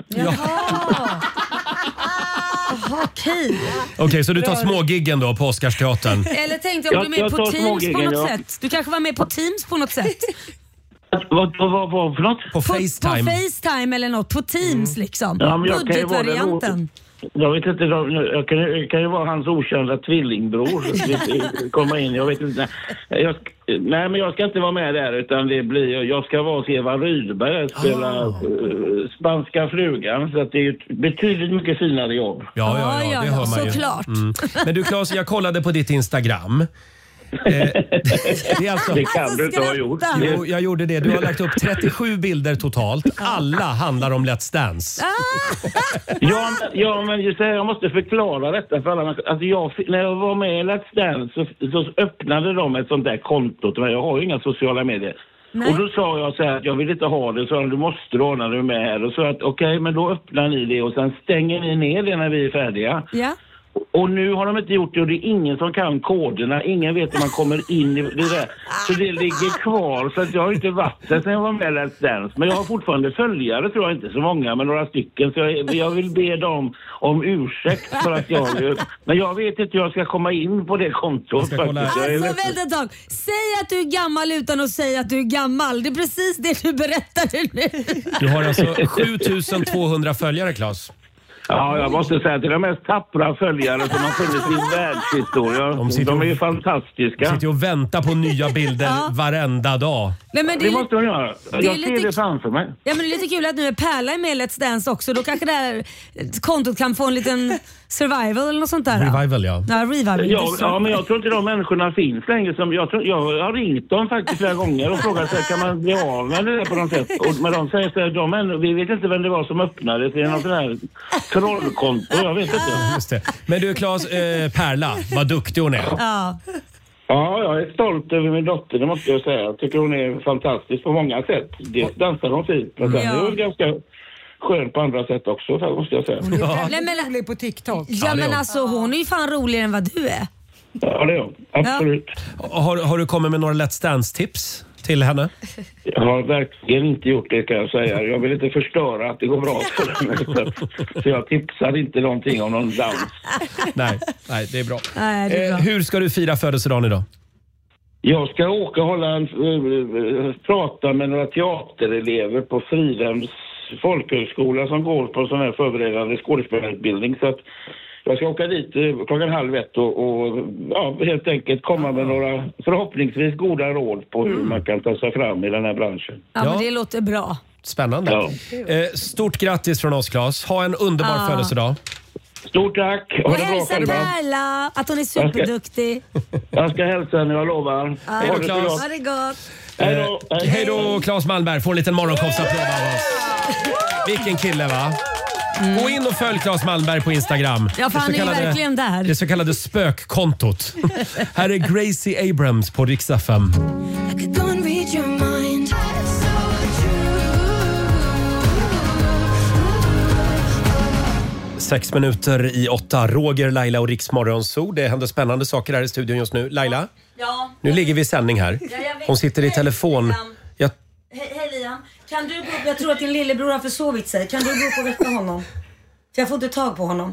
Speaker 1: Okej, så du tar smågiggen då på Oscarsteatern?
Speaker 2: Eller tänkte jag om du är med på Teams på något sätt. Du kanske var med på Teams på något sätt.
Speaker 12: Vad för något?
Speaker 1: På FaceTime.
Speaker 2: På FaceTime eller något. På Teams liksom.
Speaker 12: Ja, men
Speaker 2: budgetvarianten.
Speaker 12: Jag vet inte, jag kan ju vara hans okända tvillingbror. Komma in, jag vet inte. Nej, men jag ska inte vara med där, utan jag ska vara hos Eva Rydberg och spela Spanska frugan. Så att det är ett betydligt mycket finare jobb.
Speaker 1: Ja, det hör man ju.
Speaker 2: Såklart.
Speaker 1: Men du Claes, jag kollade på ditt Instagram. Det, alltså,
Speaker 12: det kan du inte ha gjort.
Speaker 1: Jo, jag gjorde det. Du har lagt upp 37 bilder totalt. Alla handlar om Let's Dance.
Speaker 12: Ja, men just det, jag måste förklara detta för alla. Alltså när jag var med i Let's Dance så öppnade de ett sånt där konto. Jag har ju inga sociala medier. Nej. Och då sa jag så här att jag vill inte ha det, så du måste ordna det med här. Och så att okej, men då öppnar ni det och sen stänger ni ner det när vi är färdiga.
Speaker 2: Ja.
Speaker 12: Och nu har de inte gjort det och det är ingen som kan koderna. Ingen vet hur man kommer in i det där. Så det ligger kvar. Så att jag har inte varit där sen jag var med Let's Dance. Men jag har fortfarande följare, tror jag inte så många, men några stycken. Så jag vill be dem om ursäkt för att men jag vet inte hur jag ska komma in på det kontot.
Speaker 2: Alltså vänta ett tag. Säg att du är gammal utan att säga att du är gammal. Det är precis det du berättade nu.
Speaker 1: Du har alltså 7200 följare, Claes.
Speaker 12: Ja, jag måste säga att det är de mest tappra följare som har funnits i världshistoria. De är ju fantastiska.
Speaker 1: De sitter och väntar på nya bilder varenda dag.
Speaker 2: Nej, men
Speaker 12: det måste de göra. Jag ser det framför mig.
Speaker 2: Ja, men det är lite kul att nu är Pärla med Let's Dance också. Då kanske det här kontot kan få en liten survival eller något sånt där.
Speaker 1: Revival, ja.
Speaker 12: Ja, men jag tror inte de människorna finns längre. Jag har ringt dem faktiskt flera gånger och frågat sig, kan man bli av med det på något sätt? Men de säger så här, vi vet inte vem det var som öppnade. Det är något sån här trollkonto, jag vet inte.
Speaker 1: Just det. Men du Claes, Pärla, vad duktig hon är.
Speaker 12: Ja, jag är stolt över min dotter, det måste jag säga. Jag tycker hon är fantastisk på många sätt. Dels dansar hon fint, men sen är hon ganska skön på andra sätt också, måste jag säga.
Speaker 3: Hon är rolig på TikTok.
Speaker 2: Ja, men alltså hon är ju fan roligare än vad du är.
Speaker 12: Ja, det är hon. Absolut.
Speaker 1: Ja. Har du kommit med några Let's Dance-tips till henne?
Speaker 12: Jag har verkligen inte gjort det, kan jag säga. Jag vill inte förstöra att det går bra för henne. Så jag tipsar inte någonting om någon dans.
Speaker 1: Nej, det är bra. Hur ska du fira födelsedagen idag?
Speaker 12: Jag ska åka och prata med några teaterelever på Fridhems folkhögskola som går på sån här förberedande skådespelarutbildning. Så att jag ska åka dit 12:30 och helt enkelt komma med några förhoppningsvis goda råd på hur man kan ta sig fram i den här branschen.
Speaker 2: Ja, men det låter bra.
Speaker 1: Spännande. Ja. Stort grattis från oss, Claes. Ha en underbar födelsedag.
Speaker 12: Stort tack.
Speaker 2: Och hälsa Pärla att hon är superduktig.
Speaker 12: Jag ska hälsa henne, jag lovar.
Speaker 1: Hej då, Claes.
Speaker 2: Ha det gott.
Speaker 1: Hej då, Claes Malmberg. Får en liten morgonkoppsapplåd av oss. Vilken kille, va? Gå in och följ Claes Malmberg på Instagram.
Speaker 2: Ja, för han är verkligen där.
Speaker 1: Det så kallade spökkontot. Här är Gracie Abrams på Rix FM. 7:06. Roger, Laila och Rix Morgonzoo. Det händer spännande saker här i studion just nu. Laila, nu ligger vi i sändning här. Hon sitter i telefon.
Speaker 2: Hej Liam, kan du gå upp? Jag tror att din lillebror har försovit sig. Kan du gå upp och väcka honom? För jag får inte tag på honom.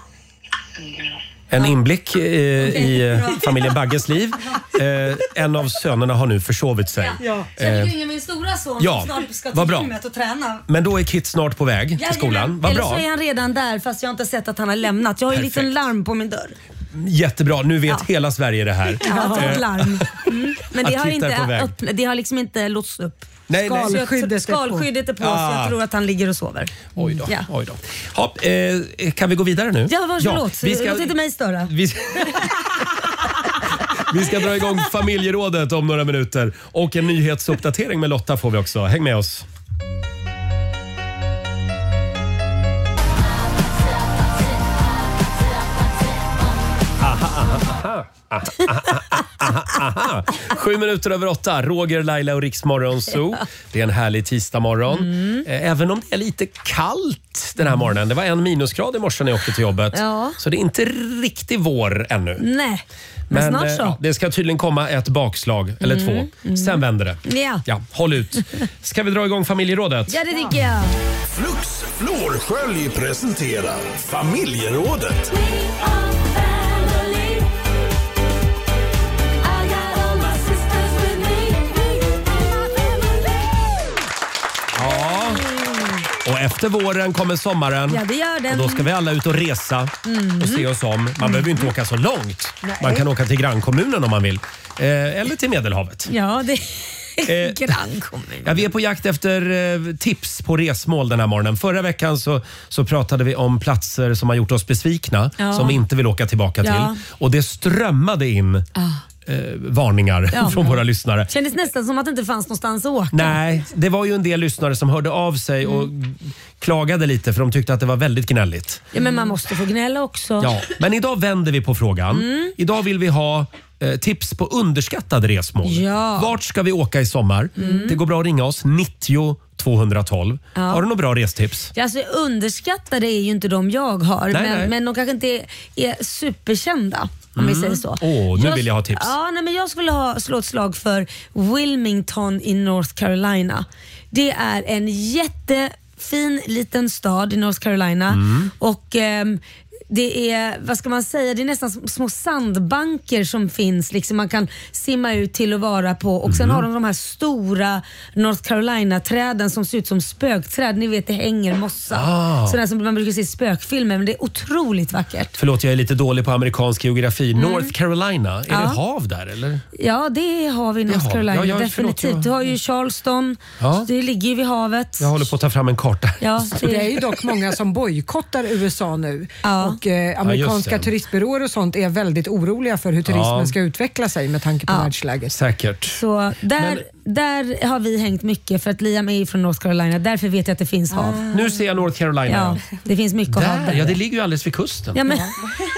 Speaker 1: En inblick i familjen Bagges liv. En av sönerna har nu försovit sig.
Speaker 2: Jag ringer min stora son som snart ska till gymmet och träna.
Speaker 1: Men då är Kit snart på väg till skolan. Vad bra.
Speaker 2: Eller så är han redan där fast jag har inte sett att han har lämnat. Jag har ju en liten larm på min dörr.
Speaker 1: Jättebra, nu vet hela Sverige det här.
Speaker 2: Ja, ett larm. Men det har liksom inte låsts upp. Skalskyddet är på så jag tror att han ligger och sover.
Speaker 1: Oj då. Kan vi gå vidare nu?
Speaker 2: Ja, varsågod. Låt inte mig störa.
Speaker 1: Vi ska dra igång familjerådet om några minuter. Och en nyhetsuppdatering med Lotta får vi också. Häng med oss. Aha. 7:07. Roger, Laila och Rix Morgonzoo. Det är en härlig tisdagmorgon. Även om det är lite kallt den här morgonen. Det var 1 minusgrad i morse när jag åkte till jobbet. Så det är inte riktigt vår ännu.
Speaker 2: Nej. Men snart så.
Speaker 1: Det ska tydligen komma ett bakslag eller 2. Sen vänder det. Ja, håll ut. Ska vi dra igång familjerådet?
Speaker 2: Ja, det tycker jag.
Speaker 13: Flux Florskölj presenterar familjerådet.
Speaker 1: Och efter våren kommer sommaren.
Speaker 2: Ja, det gör den.
Speaker 1: Och då ska vi alla ut och resa och se oss om. Man behöver ju inte åka så långt.
Speaker 2: Nej.
Speaker 1: Man kan åka till grannkommunen om man vill. Eller till Medelhavet.
Speaker 2: Ja, det är grannkommunen.
Speaker 1: Ja, vi är på jakt efter tips på resmål den här morgonen. Förra veckan så pratade vi om platser som har gjort oss besvikna. Som vi inte vill åka tillbaka till. Och det strömmade in varningar från våra lyssnare.
Speaker 2: Kändes nästan som att det inte fanns någonstans att åka.
Speaker 1: Nej, det var ju en del lyssnare som hörde av sig och klagade lite för de tyckte att det var väldigt gnälligt.
Speaker 2: Ja, men man måste få gnälla också.
Speaker 1: Ja, men idag vänder vi på frågan. Idag vill vi ha tips på underskattade resmål.
Speaker 2: Ja.
Speaker 1: Vart ska vi åka i sommar? Det går bra att ringa oss 90 212. Har du några bra restips?
Speaker 2: Alltså, underskattade är ju inte de jag har. Men de kanske inte är superkända. Om vi säger så.
Speaker 1: Nu vill jag ha tips.
Speaker 2: Men jag skulle slå ett slag för Wilmington i North Carolina. Det är en jättefin liten stad i North Carolina. Och det är, vad ska man säga, det är nästan små sandbanker som finns liksom man kan simma ut till och vara på. Och sen har de här stora North Carolina-träden som ser ut som spökträd. Ni vet, det hänger mossa. Sådär som man brukar se i spökfilmer, men det är otroligt vackert.
Speaker 1: Förlåt, jag är lite dålig på amerikansk geografi. North Carolina, är det hav där eller?
Speaker 2: Ja, det är hav i North Carolina, definitivt. Du har ju Charleston, det ligger ju vid havet.
Speaker 1: Jag håller på att ta fram en karta.
Speaker 3: Det är ju dock många som bojkottar USA nu. Och amerikanska turistbyråer och sånt är väldigt oroliga för hur turismen ska utveckla sig med tanke på världsläget.
Speaker 1: Säkert.
Speaker 2: Så där har vi hängt mycket för att Liam är från North Carolina. Därför vet jag att det finns hav.
Speaker 1: Nu ser jag North Carolina.
Speaker 2: Ja, det finns mycket hav där.
Speaker 1: Ja, det ligger ju alldeles vid kusten.
Speaker 2: Ja, men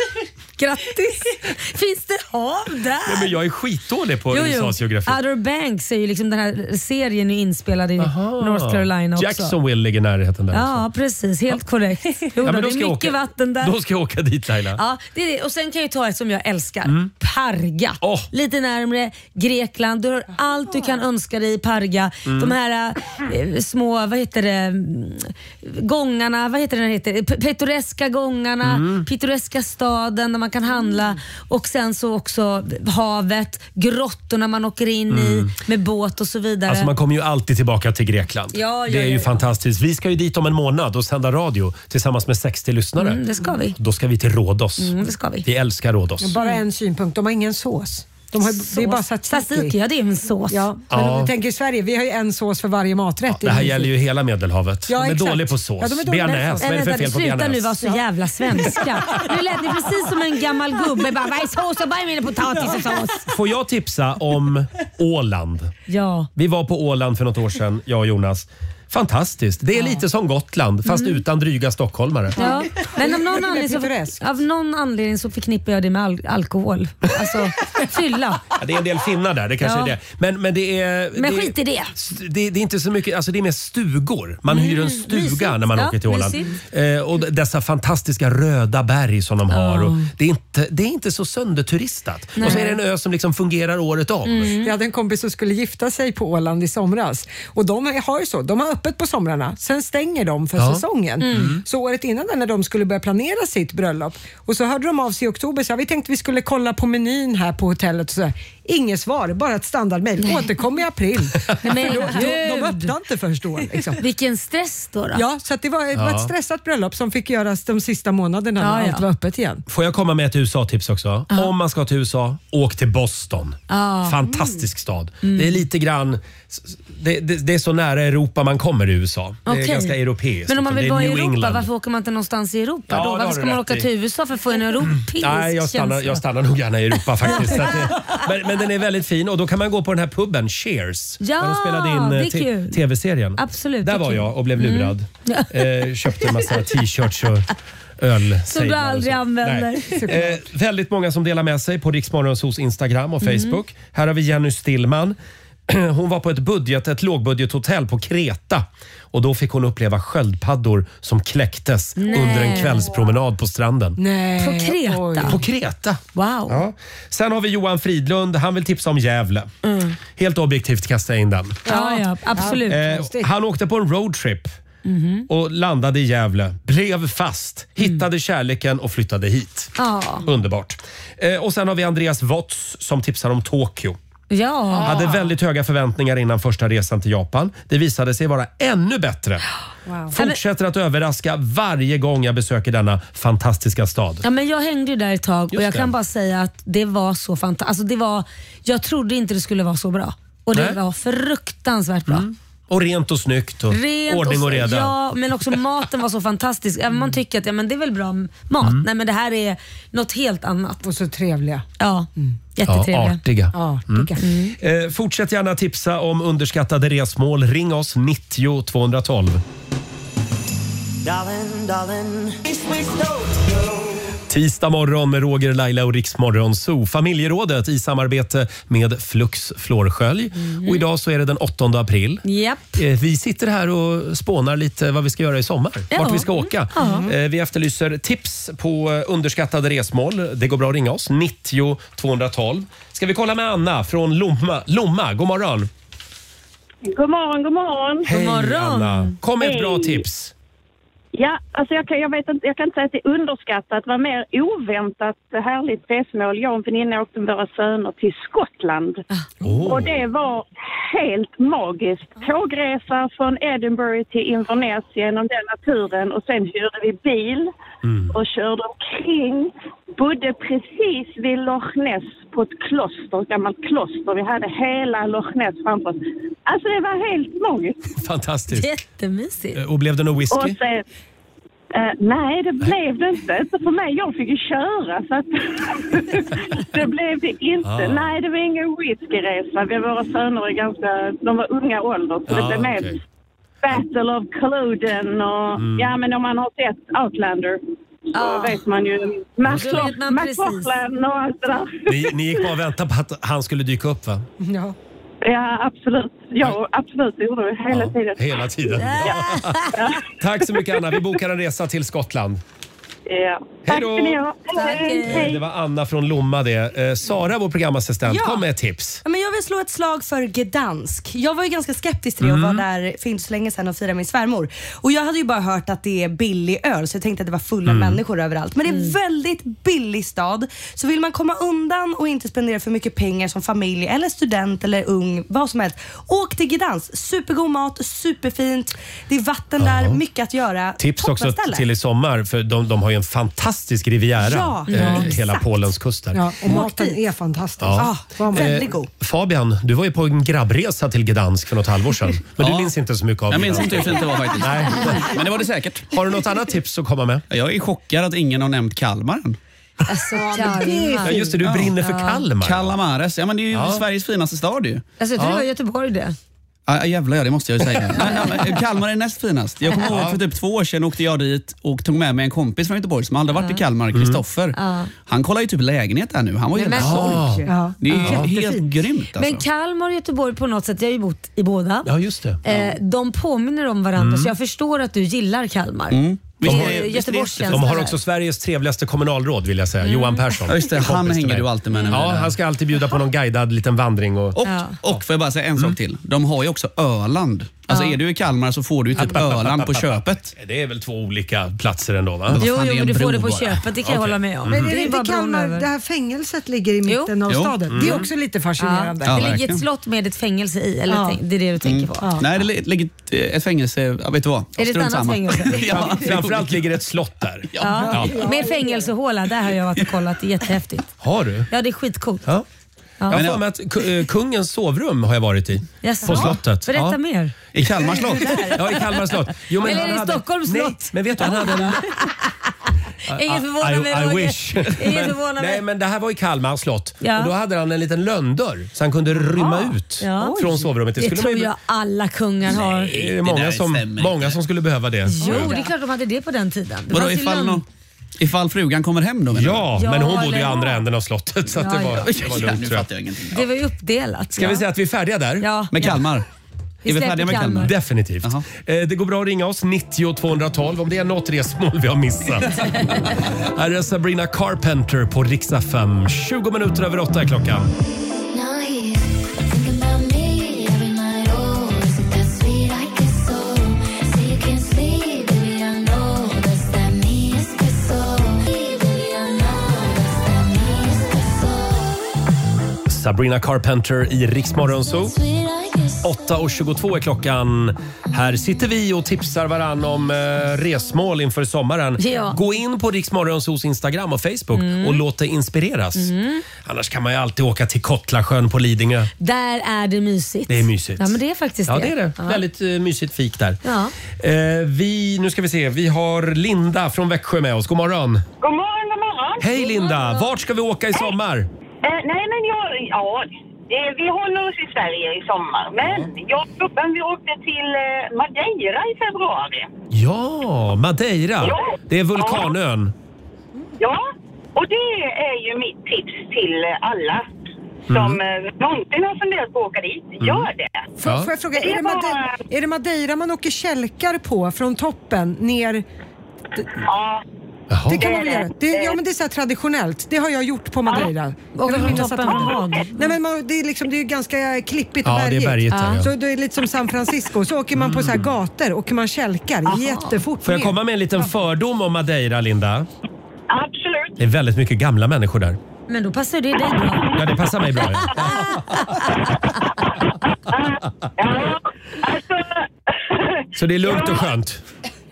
Speaker 2: grattis! Finns det hav där?
Speaker 1: Ja, men jag är skitdålig på USAs geografi.
Speaker 2: Outer Banks är ju liksom den här serien är inspelad i North Carolina också.
Speaker 1: Jacksonville ligger nära där.
Speaker 2: Ja, precis. Helt korrekt. Jo, det är mycket vatten där.
Speaker 1: Då ska jag åka dit, Laila.
Speaker 2: Ja, det är det. Och sen kan jag ta ett som jag älskar. Parga. Lite närmare Grekland. Du har allt du kan önska dig i Parga. De här små, gångarna, pittoreska gångarna, pittoreska staden där man kan handla. Och sen så också havet, grottorna man åker in i med båt och så vidare.
Speaker 1: Alltså man kommer ju alltid tillbaka till Grekland. Det är ju fantastiskt. Vi ska ju dit om en månad och sända radio tillsammans med 60 lyssnare.
Speaker 2: Det ska vi.
Speaker 1: Då ska vi till Rhodos.
Speaker 2: Det ska vi.
Speaker 1: Vi älskar Rhodos.
Speaker 3: Bara en synpunkt, de har ingen sås. Det är bara
Speaker 2: tzatziki. Ja, det är en sås.
Speaker 3: Men om vi tänker i Sverige, vi har ju en sås för varje maträtt.
Speaker 1: Det här gäller ju hela Medelhavet. De är dåliga på sås. Bearnaise, vad är det för fel på bearnaise?
Speaker 2: Sluta nu vara så jävla svenska. Nu lät ni precis som en gammal gubbe. Bara, vad är sås och bara mina potatis och sås?
Speaker 1: Får jag tipsa om Åland?
Speaker 2: Ja.
Speaker 1: Vi var på Åland för något år sedan, jag och Jonas. fantastiskt. Det är lite som Gotland fast utan dryga stockholmare.
Speaker 2: Ja. Men av någon anledning så förknippar jag det med alkohol. Alltså fylla.
Speaker 1: Ja, det är en del finnar där, det kanske är det. Men det är...
Speaker 2: Men skit i det.
Speaker 1: Det är inte så mycket, alltså det är mer stugor. Man hyr en stuga mysigt. När man åker till Åland. Och dessa fantastiska röda berg som de har. Och det är inte så sönderturistat. Nej. Och så är det en ö som liksom fungerar året om.
Speaker 3: Jag hade en kompis som skulle gifta sig på Åland i somras. Och de har ju så, de har öppet på somrarna. Sen stänger de för säsongen. Så året innan när de skulle börja planera sitt bröllop. Och så hörde de av sig i oktober. Så vi tänkte vi skulle kolla på menyn här på hotellet. Och så inget svar, bara ett standardmail. Återkom i april. De öppnade inte först då. Liksom.
Speaker 2: Vilken stress då?
Speaker 3: Ja, så att det var ett stressat bröllop som fick göras de sista månaderna när allt var öppet igen.
Speaker 1: Får jag komma med ett USA-tips också? Om man ska till USA, åk till Boston. Fantastisk stad. Det är lite grann... Det är så nära Europa man kommer i USA. Det är ganska europeiskt.
Speaker 2: Men om man vill vara i Europa,
Speaker 1: England.
Speaker 2: varför åker man inte någonstans i Europa då? Varför ska man åka till USA för att få en europeisk
Speaker 1: Nej, jag stannar nog gärna i Europa faktiskt. Men den är väldigt fin och då kan man gå på den här puben, Cheers.
Speaker 2: Ja,
Speaker 1: där de spelade in tv-serien.
Speaker 2: Absolut.
Speaker 1: Där var jag och blev lurad. Köpte en massa t-shirts och öl.
Speaker 2: Som du aldrig använder.
Speaker 1: Väldigt många som delar med sig på Rix Morgonzos Instagram och Facebook. Här har vi Jenny Stillman. Hon var på ett lågbudgethotell på Kreta och då fick hon uppleva sköldpaddor som kläcktes under en kvällspromenad på stranden.
Speaker 2: Nej. På Kreta?
Speaker 1: Oj. På Kreta.
Speaker 2: Wow.
Speaker 1: Ja. Sen har vi Johan Fridlund, han vill tipsa om Gävle. Helt objektivt kastar jag in den.
Speaker 2: Ja, absolut.
Speaker 1: Han åkte på en roadtrip. Och landade i Gävle, blev fast, hittade kärleken och flyttade hit. Underbart. Och sen har vi Andreas Watts som tipsar om Tokyo.
Speaker 2: Ja.
Speaker 1: Hade väldigt höga förväntningar innan första resan till Japan. Det visade sig vara ännu bättre. Wow. Fortsätter att överraska varje gång jag besöker denna fantastiska stad.
Speaker 2: Ja, men jag hängde ju där ett tag och jag kan bara säga att det var så fantastiskt. Alltså jag trodde inte det skulle vara så bra. Och det var fruktansvärt bra.
Speaker 1: Och rent och snyggt och ordning och reda.
Speaker 2: Ja, men också maten var så fantastisk. Även man tycker att det är väl bra mat. Nej, men det här är något helt annat.
Speaker 3: Och så trevliga.
Speaker 2: Ja, jättetrevliga.
Speaker 1: Artiga. Fortsätt gärna tipsa om underskattade resmål. Ring oss 90 212. Tisdag morgon med Roger, Laila och Rix Morgonzoo. Familjerådet i samarbete med Flux Flårskölj. Och idag så är det den 8 april.
Speaker 2: Yep.
Speaker 1: Vi sitter här och spånar lite vad vi ska göra i sommar. Vart vi ska åka. Vi efterlyser tips på underskattade resmål. Det går bra att ringa oss. 90 212. Ska vi kolla med Anna från Lomma. God morgon.
Speaker 6: God morgon, god morgon.
Speaker 1: Hej Anna. Kom med ett bra tips.
Speaker 6: Ja, alltså jag kan inte säga att det är underskattat. Det var mer oväntat härligt resmål. Jag och en väninna åkte med våra söner till Skottland. Och det var helt magiskt. Tågresa från Edinburgh till Inverness genom den naturen. Och sen körde vi bil och körde omkring. Bodde precis vid Loch Ness på ett kloster, ett gammalt kloster. Vi hade hela Loch Ness framför oss. Alltså det var helt magiskt.
Speaker 1: Fantastiskt.
Speaker 2: Jättemysigt.
Speaker 1: Och blev det någon whisky?
Speaker 6: Och sen, nej, det blev det inte. Så för mig, jag fick ju köra så att det blev det inte. Nej, det var ingen whiskyresa. Våra söner är de var unga ålder. Så det blev med Battle of Culloden och men om man har sett Outlander så vet man ju McLaughlin och allt det där.
Speaker 1: Ni gick bara och väntade på att han skulle dyka upp, va?
Speaker 6: Ja, absolut. Ja, absolut. Det gjorde vi hela tiden.
Speaker 1: Hela tiden. Ja. Tack så mycket Anna. Vi bokar en resa till Skottland.
Speaker 6: Ja. Tack ska ni ha.
Speaker 2: Hej.
Speaker 1: Det var Anna från Lomma det. Sara, vår programassistent, kom med ett tips.
Speaker 10: Men jag vill slå ett slag för Gdansk. Jag var ju ganska skeptisk till det och var där för inte så länge sedan och firade min svärmor. Och jag hade ju bara hört att det är billig öl så jag tänkte att det var fulla människor överallt. Men det är väldigt billig stad. Så vill man komma undan och inte spendera för mycket pengar som familj eller student eller ung, vad som helst. Åk till Gdansk. Supergod mat, superfint. Det är vatten där, mycket att göra.
Speaker 1: Tips också till i sommar för de har ju en fantastisk riviera hela Polens kuster.
Speaker 3: Ja, och maten är fantastisk.
Speaker 10: Väldigt god.
Speaker 1: Fabian, du var ju på en grabbresa till Gdansk för något halvår sedan. Men du minns inte så mycket av det.
Speaker 9: Jag minns inte hur fint det var faktiskt.
Speaker 1: Nej.
Speaker 9: Men det var det säkert.
Speaker 1: Har du något annat tips att komma med?
Speaker 9: Jag är chockad att ingen har nämnt Kalmar än.
Speaker 2: Alltså,
Speaker 1: Ja, just det, du brinner för Kalmar.
Speaker 9: Kalamares, men det är ju Sveriges finaste stad ju.
Speaker 2: Alltså, jag tror det var Göteborg det.
Speaker 9: Ja, jävlar, ja, det måste jag ju säga. Men Kalmar är näst finast. Jag kommer ihåg för typ 2 år sedan åkte jag dit och tog med mig en kompis från Göteborg som aldrig varit i Kalmar, Kristoffer. Han kollar ju typ lägenhet där nu. Han var ju helt såld. Det är helt grymt alltså.
Speaker 2: Men Kalmar och Göteborg på något sätt, jag har ju bott i båda.
Speaker 1: Ja, just det.
Speaker 2: De påminner om varandra, så jag förstår att du gillar Kalmar.
Speaker 1: De har också Sveriges trevligaste kommunalråd, vill jag säga. Johan Persson.
Speaker 9: Ja, just det. Han hänger du alltid med.
Speaker 1: Ja, han ska alltid bjuda på någon guidad liten vandring. Och
Speaker 9: får jag bara säga en sak till. De har ju också Öland. Alltså är du i Kalmar så får du ju typ Öland på köpet.
Speaker 1: Det är väl 2 olika platser ändå, va?
Speaker 2: Jo, du får det på köpet, det kan jag hålla med om.
Speaker 3: Men är det inte Kalmar, det här fängelset ligger i mitten av staden? Det är också lite fascinerande.
Speaker 2: Det ligger ett slott med ett fängelse i, eller det är det du tänker på?
Speaker 9: Nej, det ligger ett fängelse, vet du vad?
Speaker 2: Är det ett annat fängelse?
Speaker 1: Framförallt ligger ett slott där.
Speaker 2: Med fängelsehåla, där har jag varit och kollat, det är jättehäftigt.
Speaker 1: Har du?
Speaker 2: Ja, det är skitcoolt.
Speaker 1: Jag har för mig att kungens sovrum har jag varit i. På slottet.
Speaker 2: Berätta mer.
Speaker 9: I Kalmar slott?
Speaker 1: Ja, i Kalmar slott. Jo, men
Speaker 2: eller är det Stockholms slott?
Speaker 1: Nej, men vet du, han hade en...
Speaker 2: Ingen förvånar mig,
Speaker 1: I wish. Nej, men det här var i Kalmar slott. Och då hade han en liten lönndörr så han kunde rymma ut från sovrummet.
Speaker 2: Det tror jag alla kungar har.
Speaker 1: Det är många som skulle behöva det.
Speaker 2: Jo, det är klart de hade det på den tiden.
Speaker 9: Vadå, ifall frugan kommer hem då?
Speaker 1: Ja, men hon bodde i andra änden av slottet. Så att det var lugnt, tror jag.
Speaker 2: Det var ju uppdelat.
Speaker 1: Ska vi säga att vi är färdiga där?
Speaker 2: Ja.
Speaker 9: Med Kalmar? Är vi färdiga med Kalmar?
Speaker 1: Definitivt. Det går bra att ringa oss 90 212 om det är något resmål vi har missat. Här är Sabrina Carpenter på Rix FM. 20 minuter över 8 är klockan. Sabrina Carpenter i Rix Morgon Zoo. 8:22 är klockan. Här sitter vi och tipsar varann om resmål inför sommaren.
Speaker 2: Ja.
Speaker 1: Gå in på Rix Morgon Zoos Instagram och Facebook och låt dig inspireras. Annars kan man ju alltid åka till Kottlasjön på Lidingö.
Speaker 2: Där är det mysigt.
Speaker 1: Det är mysigt.
Speaker 2: Ja, men det är faktiskt det.
Speaker 1: Ja, det är det. Väldigt mysigt fik där.
Speaker 2: Ja.
Speaker 1: Nu ska vi se. Vi har Linda från Växjö med oss. God morgon.
Speaker 6: God morgon, god morgon.
Speaker 1: Hej Linda. Vart ska vi åka i sommar?
Speaker 6: Nej, men vi håller oss i Sverige i sommar. Men vi åkte till Madeira i februari.
Speaker 1: Ja, Madeira.
Speaker 6: Ja.
Speaker 1: Det är vulkanön.
Speaker 6: Ja, och det är ju mitt tips till alla som någonsin har funderat på att åka dit. Gör det.
Speaker 3: Får jag fråga, är det Madeira man åker kälkar på från toppen ner?
Speaker 6: Ja.
Speaker 3: Det kan man väl göra. Men det är så här traditionellt. Det har jag gjort på Madeira.
Speaker 2: Och från toppen på vad?
Speaker 3: Nej, men det är ju ganska klippigt och bergigt.
Speaker 1: Det är berget där,
Speaker 3: Så det är lite som San Francisco. Så åker man på så här gator, åker man kälkar jättefort.
Speaker 1: Får jag komma med en liten fördom om Madeira, Linda?
Speaker 6: Absolut.
Speaker 1: Det är väldigt mycket gamla människor där.
Speaker 2: Men då passar det dig bra.
Speaker 1: Ja, det passar mig bra. Så det är lugnt och skönt.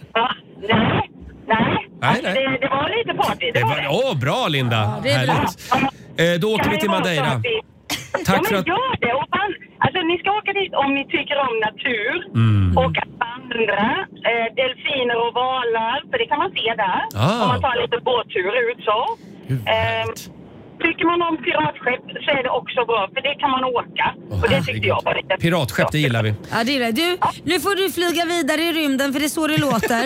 Speaker 1: Nej.
Speaker 6: Det var lite party.
Speaker 1: Bra Linda.
Speaker 2: Det är
Speaker 1: härligt. Då åker vi till Madeira. Tack för att...
Speaker 6: gör det. Alltså, ni ska åka dit om ni tycker om natur och att vandra, delfiner och valar, för det kan man se där. Om man tar lite båttur ut så. Tycker man om piratskepp så är det också bra, för det kan man åka. Och det tyckte jag var lite...
Speaker 1: Piratskepp, det gillar vi.
Speaker 2: Ja, det gillar du. Nu får du flyga vidare i rymden, för det är så det låter.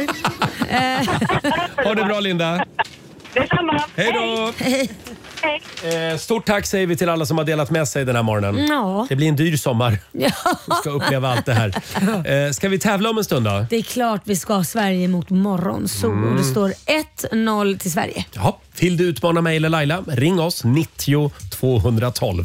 Speaker 1: Ha det bra, Linda.
Speaker 6: Detsamma.
Speaker 1: Hej då.
Speaker 2: Hej.
Speaker 1: Stort tack säger vi till alla som har delat med sig den här morgonen.
Speaker 2: Ja.
Speaker 1: Det blir en dyr sommar. Vi ska uppleva allt det här. Ska vi tävla om en stund då?
Speaker 2: Det är klart vi ska ha Sverige mot Morgonzoo. Och det står 1-0 till Sverige.
Speaker 1: Ja, vill du utmana mig eller Laila? Ring oss 90 212.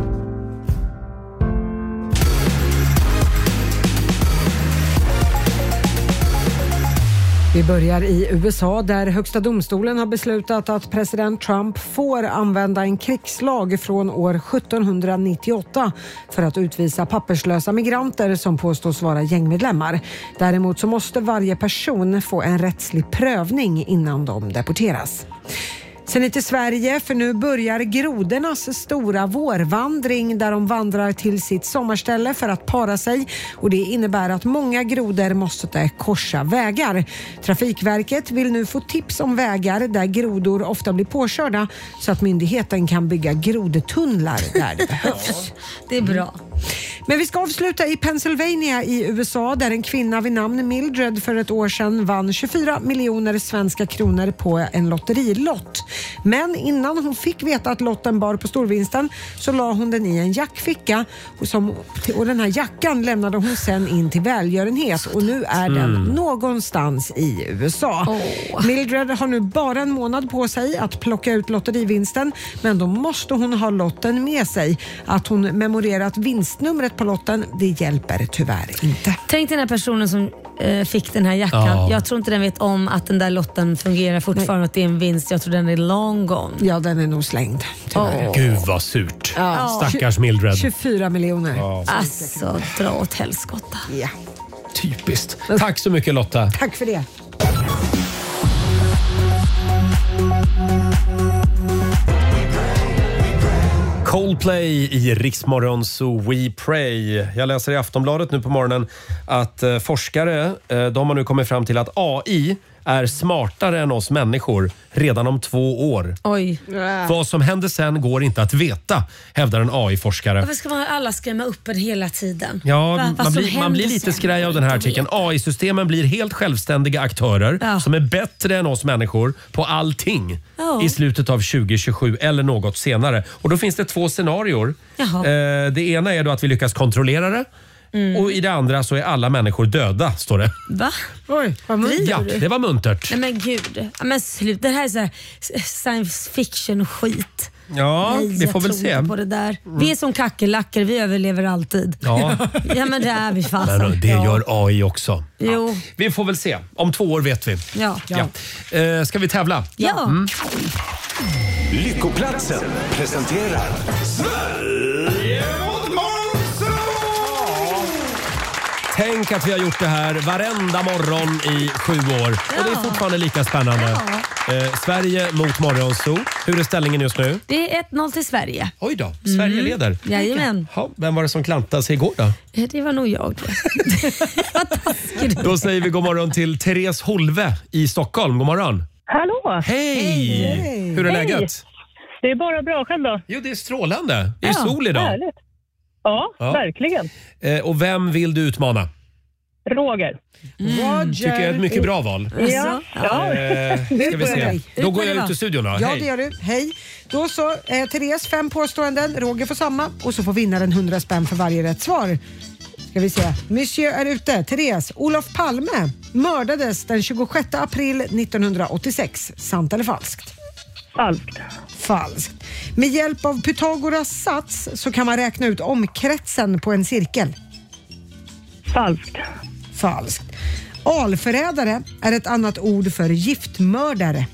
Speaker 3: Vi börjar i USA där högsta domstolen har beslutat att president Trump får använda en krigslag från år 1798 för att utvisa papperslösa migranter som påstås vara gängmedlemmar. Däremot så måste varje person få en rättslig prövning innan de deporteras. Sen till Sverige, för nu börjar grodornas stora vårvandring där de vandrar till sitt sommarställe för att para sig, och det innebär att många grodor måste korsa vägar. Trafikverket vill nu få tips om vägar där grodor ofta blir påkörda så att myndigheten kan bygga grodtunnlar där det behövs.
Speaker 2: Det är bra.
Speaker 3: Men vi ska avsluta i Pennsylvania i USA där en kvinna vid namn Mildred för ett år sedan vann 24 miljoner svenska kronor på en lotterilott. Men innan hon fick veta att lotten bar på storvinsten så la hon den i en jackficka och den här jackan lämnade hon sen in till välgörenhet och nu är den någonstans i USA. Mildred har nu bara en månad på sig att plocka ut lotterivinsten, men då måste hon ha lotten med sig. Att hon memorerat vinstnumret på lotten, det hjälper tyvärr inte.
Speaker 2: Tänk den här personen som fick den här jackan.
Speaker 1: Ja.
Speaker 2: Jag tror inte den vet om att den där lotten fungerar fortfarande, att det är en vinst. Jag tror den är long gone.
Speaker 3: Ja, den är nog slängd.
Speaker 1: Gud vad surt.
Speaker 3: Ja.
Speaker 1: Stackars Mildred.
Speaker 3: 24 miljoner.
Speaker 1: Ja.
Speaker 2: Alltså, dra åt helskotta.
Speaker 3: Ja.
Speaker 1: Typiskt. Tack så mycket Lotta.
Speaker 3: Tack för det.
Speaker 1: Coldplay i Rix Morgon så We Pray. Jag läser i Aftonbladet nu på morgonen att forskare de har nu kommit fram till att AI är smartare än oss människor redan om 2 år.
Speaker 2: Oj.
Speaker 1: Vad som händer sen går inte att veta, hävdar en AI-forskare.
Speaker 2: Varför ska man alla skrämma upp en hela tiden?
Speaker 1: Ja, man blir lite skraj av den här artikeln. AI-systemen blir helt självständiga aktörer som är bättre än oss människor på allting i slutet av 2027 eller något senare. Och då finns det 2 scenarior. Det ena är då att vi lyckas kontrollera det. Och i det andra så är alla människor döda, står det.
Speaker 2: Va?
Speaker 3: Oj, vad muntert.
Speaker 1: Ja, det var muntert.
Speaker 2: Nej men gud. Men slut. Det här är så här science fiction skit.
Speaker 1: Ja, vi får väl se.
Speaker 2: På det där. Vi är som kackerlackor, vi överlever alltid.
Speaker 1: Ja,
Speaker 2: men det är vi fast.
Speaker 1: men det gör AI också.
Speaker 2: Jo.
Speaker 1: Vi får väl se. Om 2 år vet vi.
Speaker 2: Ja.
Speaker 1: Ska vi tävla?
Speaker 2: Ja.
Speaker 13: Lyckoplatsen presenterar Sverige mot Monzo!
Speaker 1: Tänk att vi har gjort det här varenda morgon i 7 år. Och det är fortfarande lika spännande. Sverige mot Morgonzoo. Hur är ställningen just nu?
Speaker 2: Det är 1-0 till Sverige.
Speaker 1: Oj då, Sverige leder.
Speaker 2: Jajamän.
Speaker 1: Ja, vem var det som klantade sig igår då?
Speaker 2: Det var nog jag. Vad taskig du.
Speaker 1: Då säger vi god morgon till Therese Holve i Stockholm. God morgon.
Speaker 6: Hallå!
Speaker 1: Hej! Hur är läget?
Speaker 6: Det är bara bra, själv då?
Speaker 1: Jo, det är strålande. Det är sol idag.
Speaker 6: Härligt. Ja, verkligen.
Speaker 1: Och vem vill du utmana?
Speaker 6: Roger.
Speaker 1: Tycker jag är ett mycket bra val.
Speaker 6: Ja.
Speaker 1: Ska vi se. Då går jag ut ur studion då.
Speaker 3: Ja,
Speaker 1: Hej.
Speaker 3: det gör du. Hej. Då så, Therese 5 påståenden, Roger får samma och så får vinnaren 100 spänn för varje rätt svar. Ska vi se. Monsieur är ute. Therese, Olof Palme mördades den 26 april 1986. Sant eller falskt?
Speaker 6: Falskt.
Speaker 3: Falskt. Med hjälp av Pythagoras sats så kan man räkna ut omkretsen på en cirkel.
Speaker 6: Falskt.
Speaker 3: Falskt. Alförrädare är ett annat ord för giftmördare.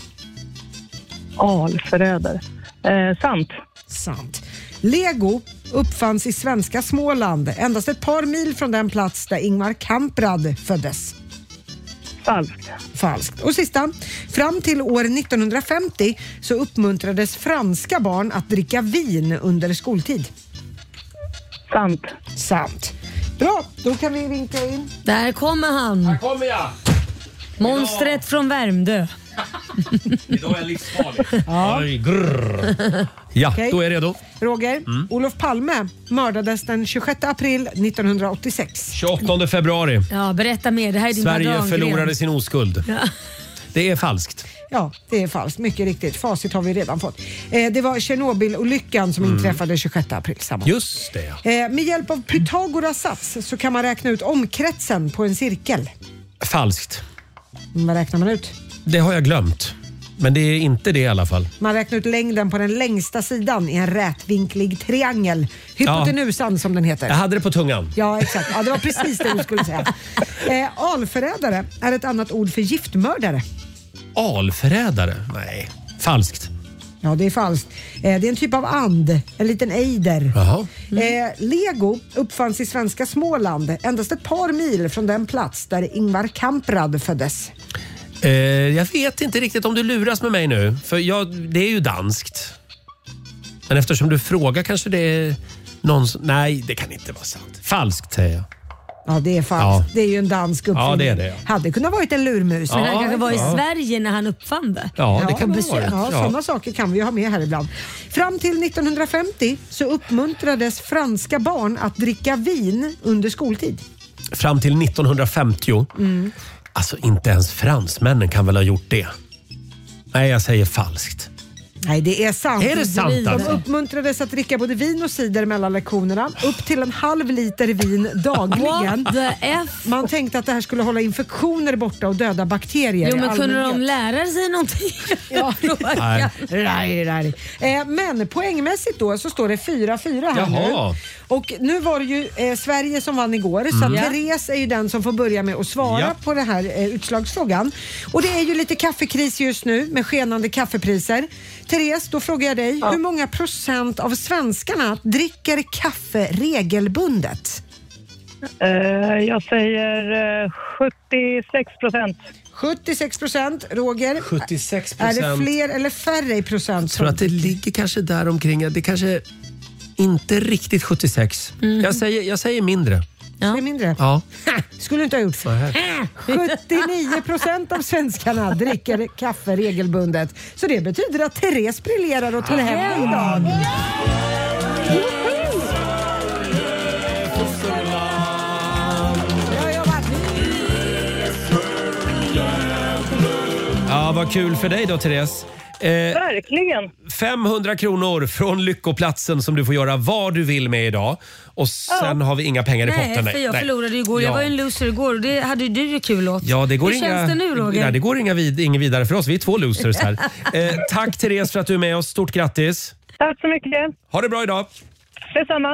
Speaker 6: Alförrädare. Sant.
Speaker 3: Sant. Lego uppfanns i svenska Småland, endast ett par mil från den plats där Ingmar Kamprad föddes.
Speaker 6: Falskt.
Speaker 3: Falskt. Och sista. Fram till år 1950 så uppmuntrades franska barn att dricka vin under skoltid.
Speaker 6: Sant.
Speaker 3: Sant. Bra, då kan vi vinka in.
Speaker 2: Där kommer han.
Speaker 1: Här kommer jag.
Speaker 2: Monstret från Värmdö.
Speaker 1: Idag är jag livsfarlig. Oj, grrr. Ja,
Speaker 3: Okej.
Speaker 1: då är jag redo.
Speaker 3: Roger, Olof Palme mördades den 26 april 1986.
Speaker 1: 28 februari.
Speaker 2: Ja, berätta mer. Det här är din
Speaker 1: Sverige
Speaker 2: Dagren.
Speaker 1: förlorade sin oskuld.
Speaker 2: Ja.
Speaker 1: Det är falskt.
Speaker 3: Ja, det är falskt. Mycket riktigt. Facit har vi redan fått. Det var Tjernobyl-olyckan som inträffade 26 april samma år.
Speaker 1: Just det.
Speaker 3: Med hjälp av Pythagoras sats så kan man räkna ut omkretsen på en cirkel.
Speaker 1: Falskt.
Speaker 3: Vad räknar man ut?
Speaker 1: Det har jag glömt. Men det är inte det i alla fall.
Speaker 3: Man räknar ut längden på den längsta sidan i en rätvinklig triangel. Hypotenusan som den heter.
Speaker 1: Jag hade det på tungan.
Speaker 3: Ja, exakt. Ja, det var precis det du skulle säga. Alförrädare är ett annat ord för giftmördare.
Speaker 1: Alförrädare? Nej, falskt.
Speaker 3: Ja, det är falskt. Det är en typ av and, en liten ejder.
Speaker 1: Jaha.
Speaker 3: Lego uppfanns i svenska Småland, endast ett par mil från den plats där Ingvar Kamprad föddes.
Speaker 1: Jag vet inte riktigt om du luras med mig nu. För det är ju danskt. Men eftersom du frågar kanske det är någon... Nej, det kan inte vara sant. Falskt säger jag.
Speaker 3: Ja, det är falskt. Det är ju en dansk uppfinning.
Speaker 1: Ja, det är det.
Speaker 3: Hade kunnat varit en lurmus.
Speaker 2: Men han kanske var i Sverige när han uppfann det.
Speaker 1: Ja, det kan vara.
Speaker 3: Ja, sådana saker kan vi ju ha med här ibland. Fram till 1950 så uppmuntrades franska barn att dricka vin under skoltid.
Speaker 1: Fram till 1950? Alltså inte ens fransmännen kan väl ha gjort det? Nej, jag säger falskt.
Speaker 3: Nej, det är sant.
Speaker 1: Är det sant
Speaker 3: De
Speaker 1: alltså?
Speaker 3: uppmuntrades att dricka både vin och cider mellan lektionerna. Upp till 1/2 liter vin dagligen.
Speaker 2: What the F?
Speaker 3: Man tänkte att det här skulle hålla infektioner borta och döda bakterier.
Speaker 2: Jo, men kunde
Speaker 3: allmänhet.
Speaker 2: de lära sig någonting?
Speaker 3: Nej. Men poängmässigt då så står det 4-4 här nu. Och nu var det ju Sverige som vann igår, så att Therese är ju den som får börja med att svara på den här utslagsfrågan. Och det är ju lite kaffekris just nu med skenande kaffepriser. Therese, då frågar jag dig, hur många procent av svenskarna dricker kaffe regelbundet?
Speaker 6: Jag säger 76%.
Speaker 3: 76%. Roger?
Speaker 1: 76%.
Speaker 3: Är det fler eller färre i procent?
Speaker 1: Jag tror att det ligger kanske där omkring. Det kanske inte riktigt 76. Jag säger mindre.
Speaker 3: Det är mindre?
Speaker 1: Ja.
Speaker 3: Skulle du inte ha gjort. 79% av svenskarna dricker kaffe regelbundet. Så det betyder att Therese briljerar och tar hem idag.
Speaker 1: Ja, vad kul för dig då, Therese.
Speaker 6: Verkligen.
Speaker 1: 500 kronor från Lyckoplatsen som du får göra vad du vill med idag. Och sen har vi inga pengar i potten.
Speaker 2: Nej, för jag förlorade igår. Jag var en loser igår och det hade du ju kul åt.
Speaker 1: Ja, det går
Speaker 2: Hur känns det nu, Roger?
Speaker 1: Ja, det går inga vidare för oss. Vi är 2 losers här. Tack Therese för att du är med oss. Stort grattis.
Speaker 6: Tack så mycket.
Speaker 1: Ha det bra idag.
Speaker 6: Detsamma.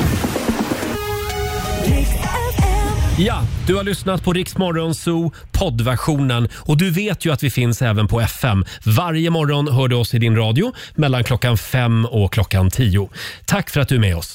Speaker 1: Ja, du har lyssnat på Rix Morgon Zoo poddversionen och du vet ju att vi finns även på FM. Varje morgon hör du oss i din radio mellan klockan 5 och klockan 10. Tack för att du är med oss.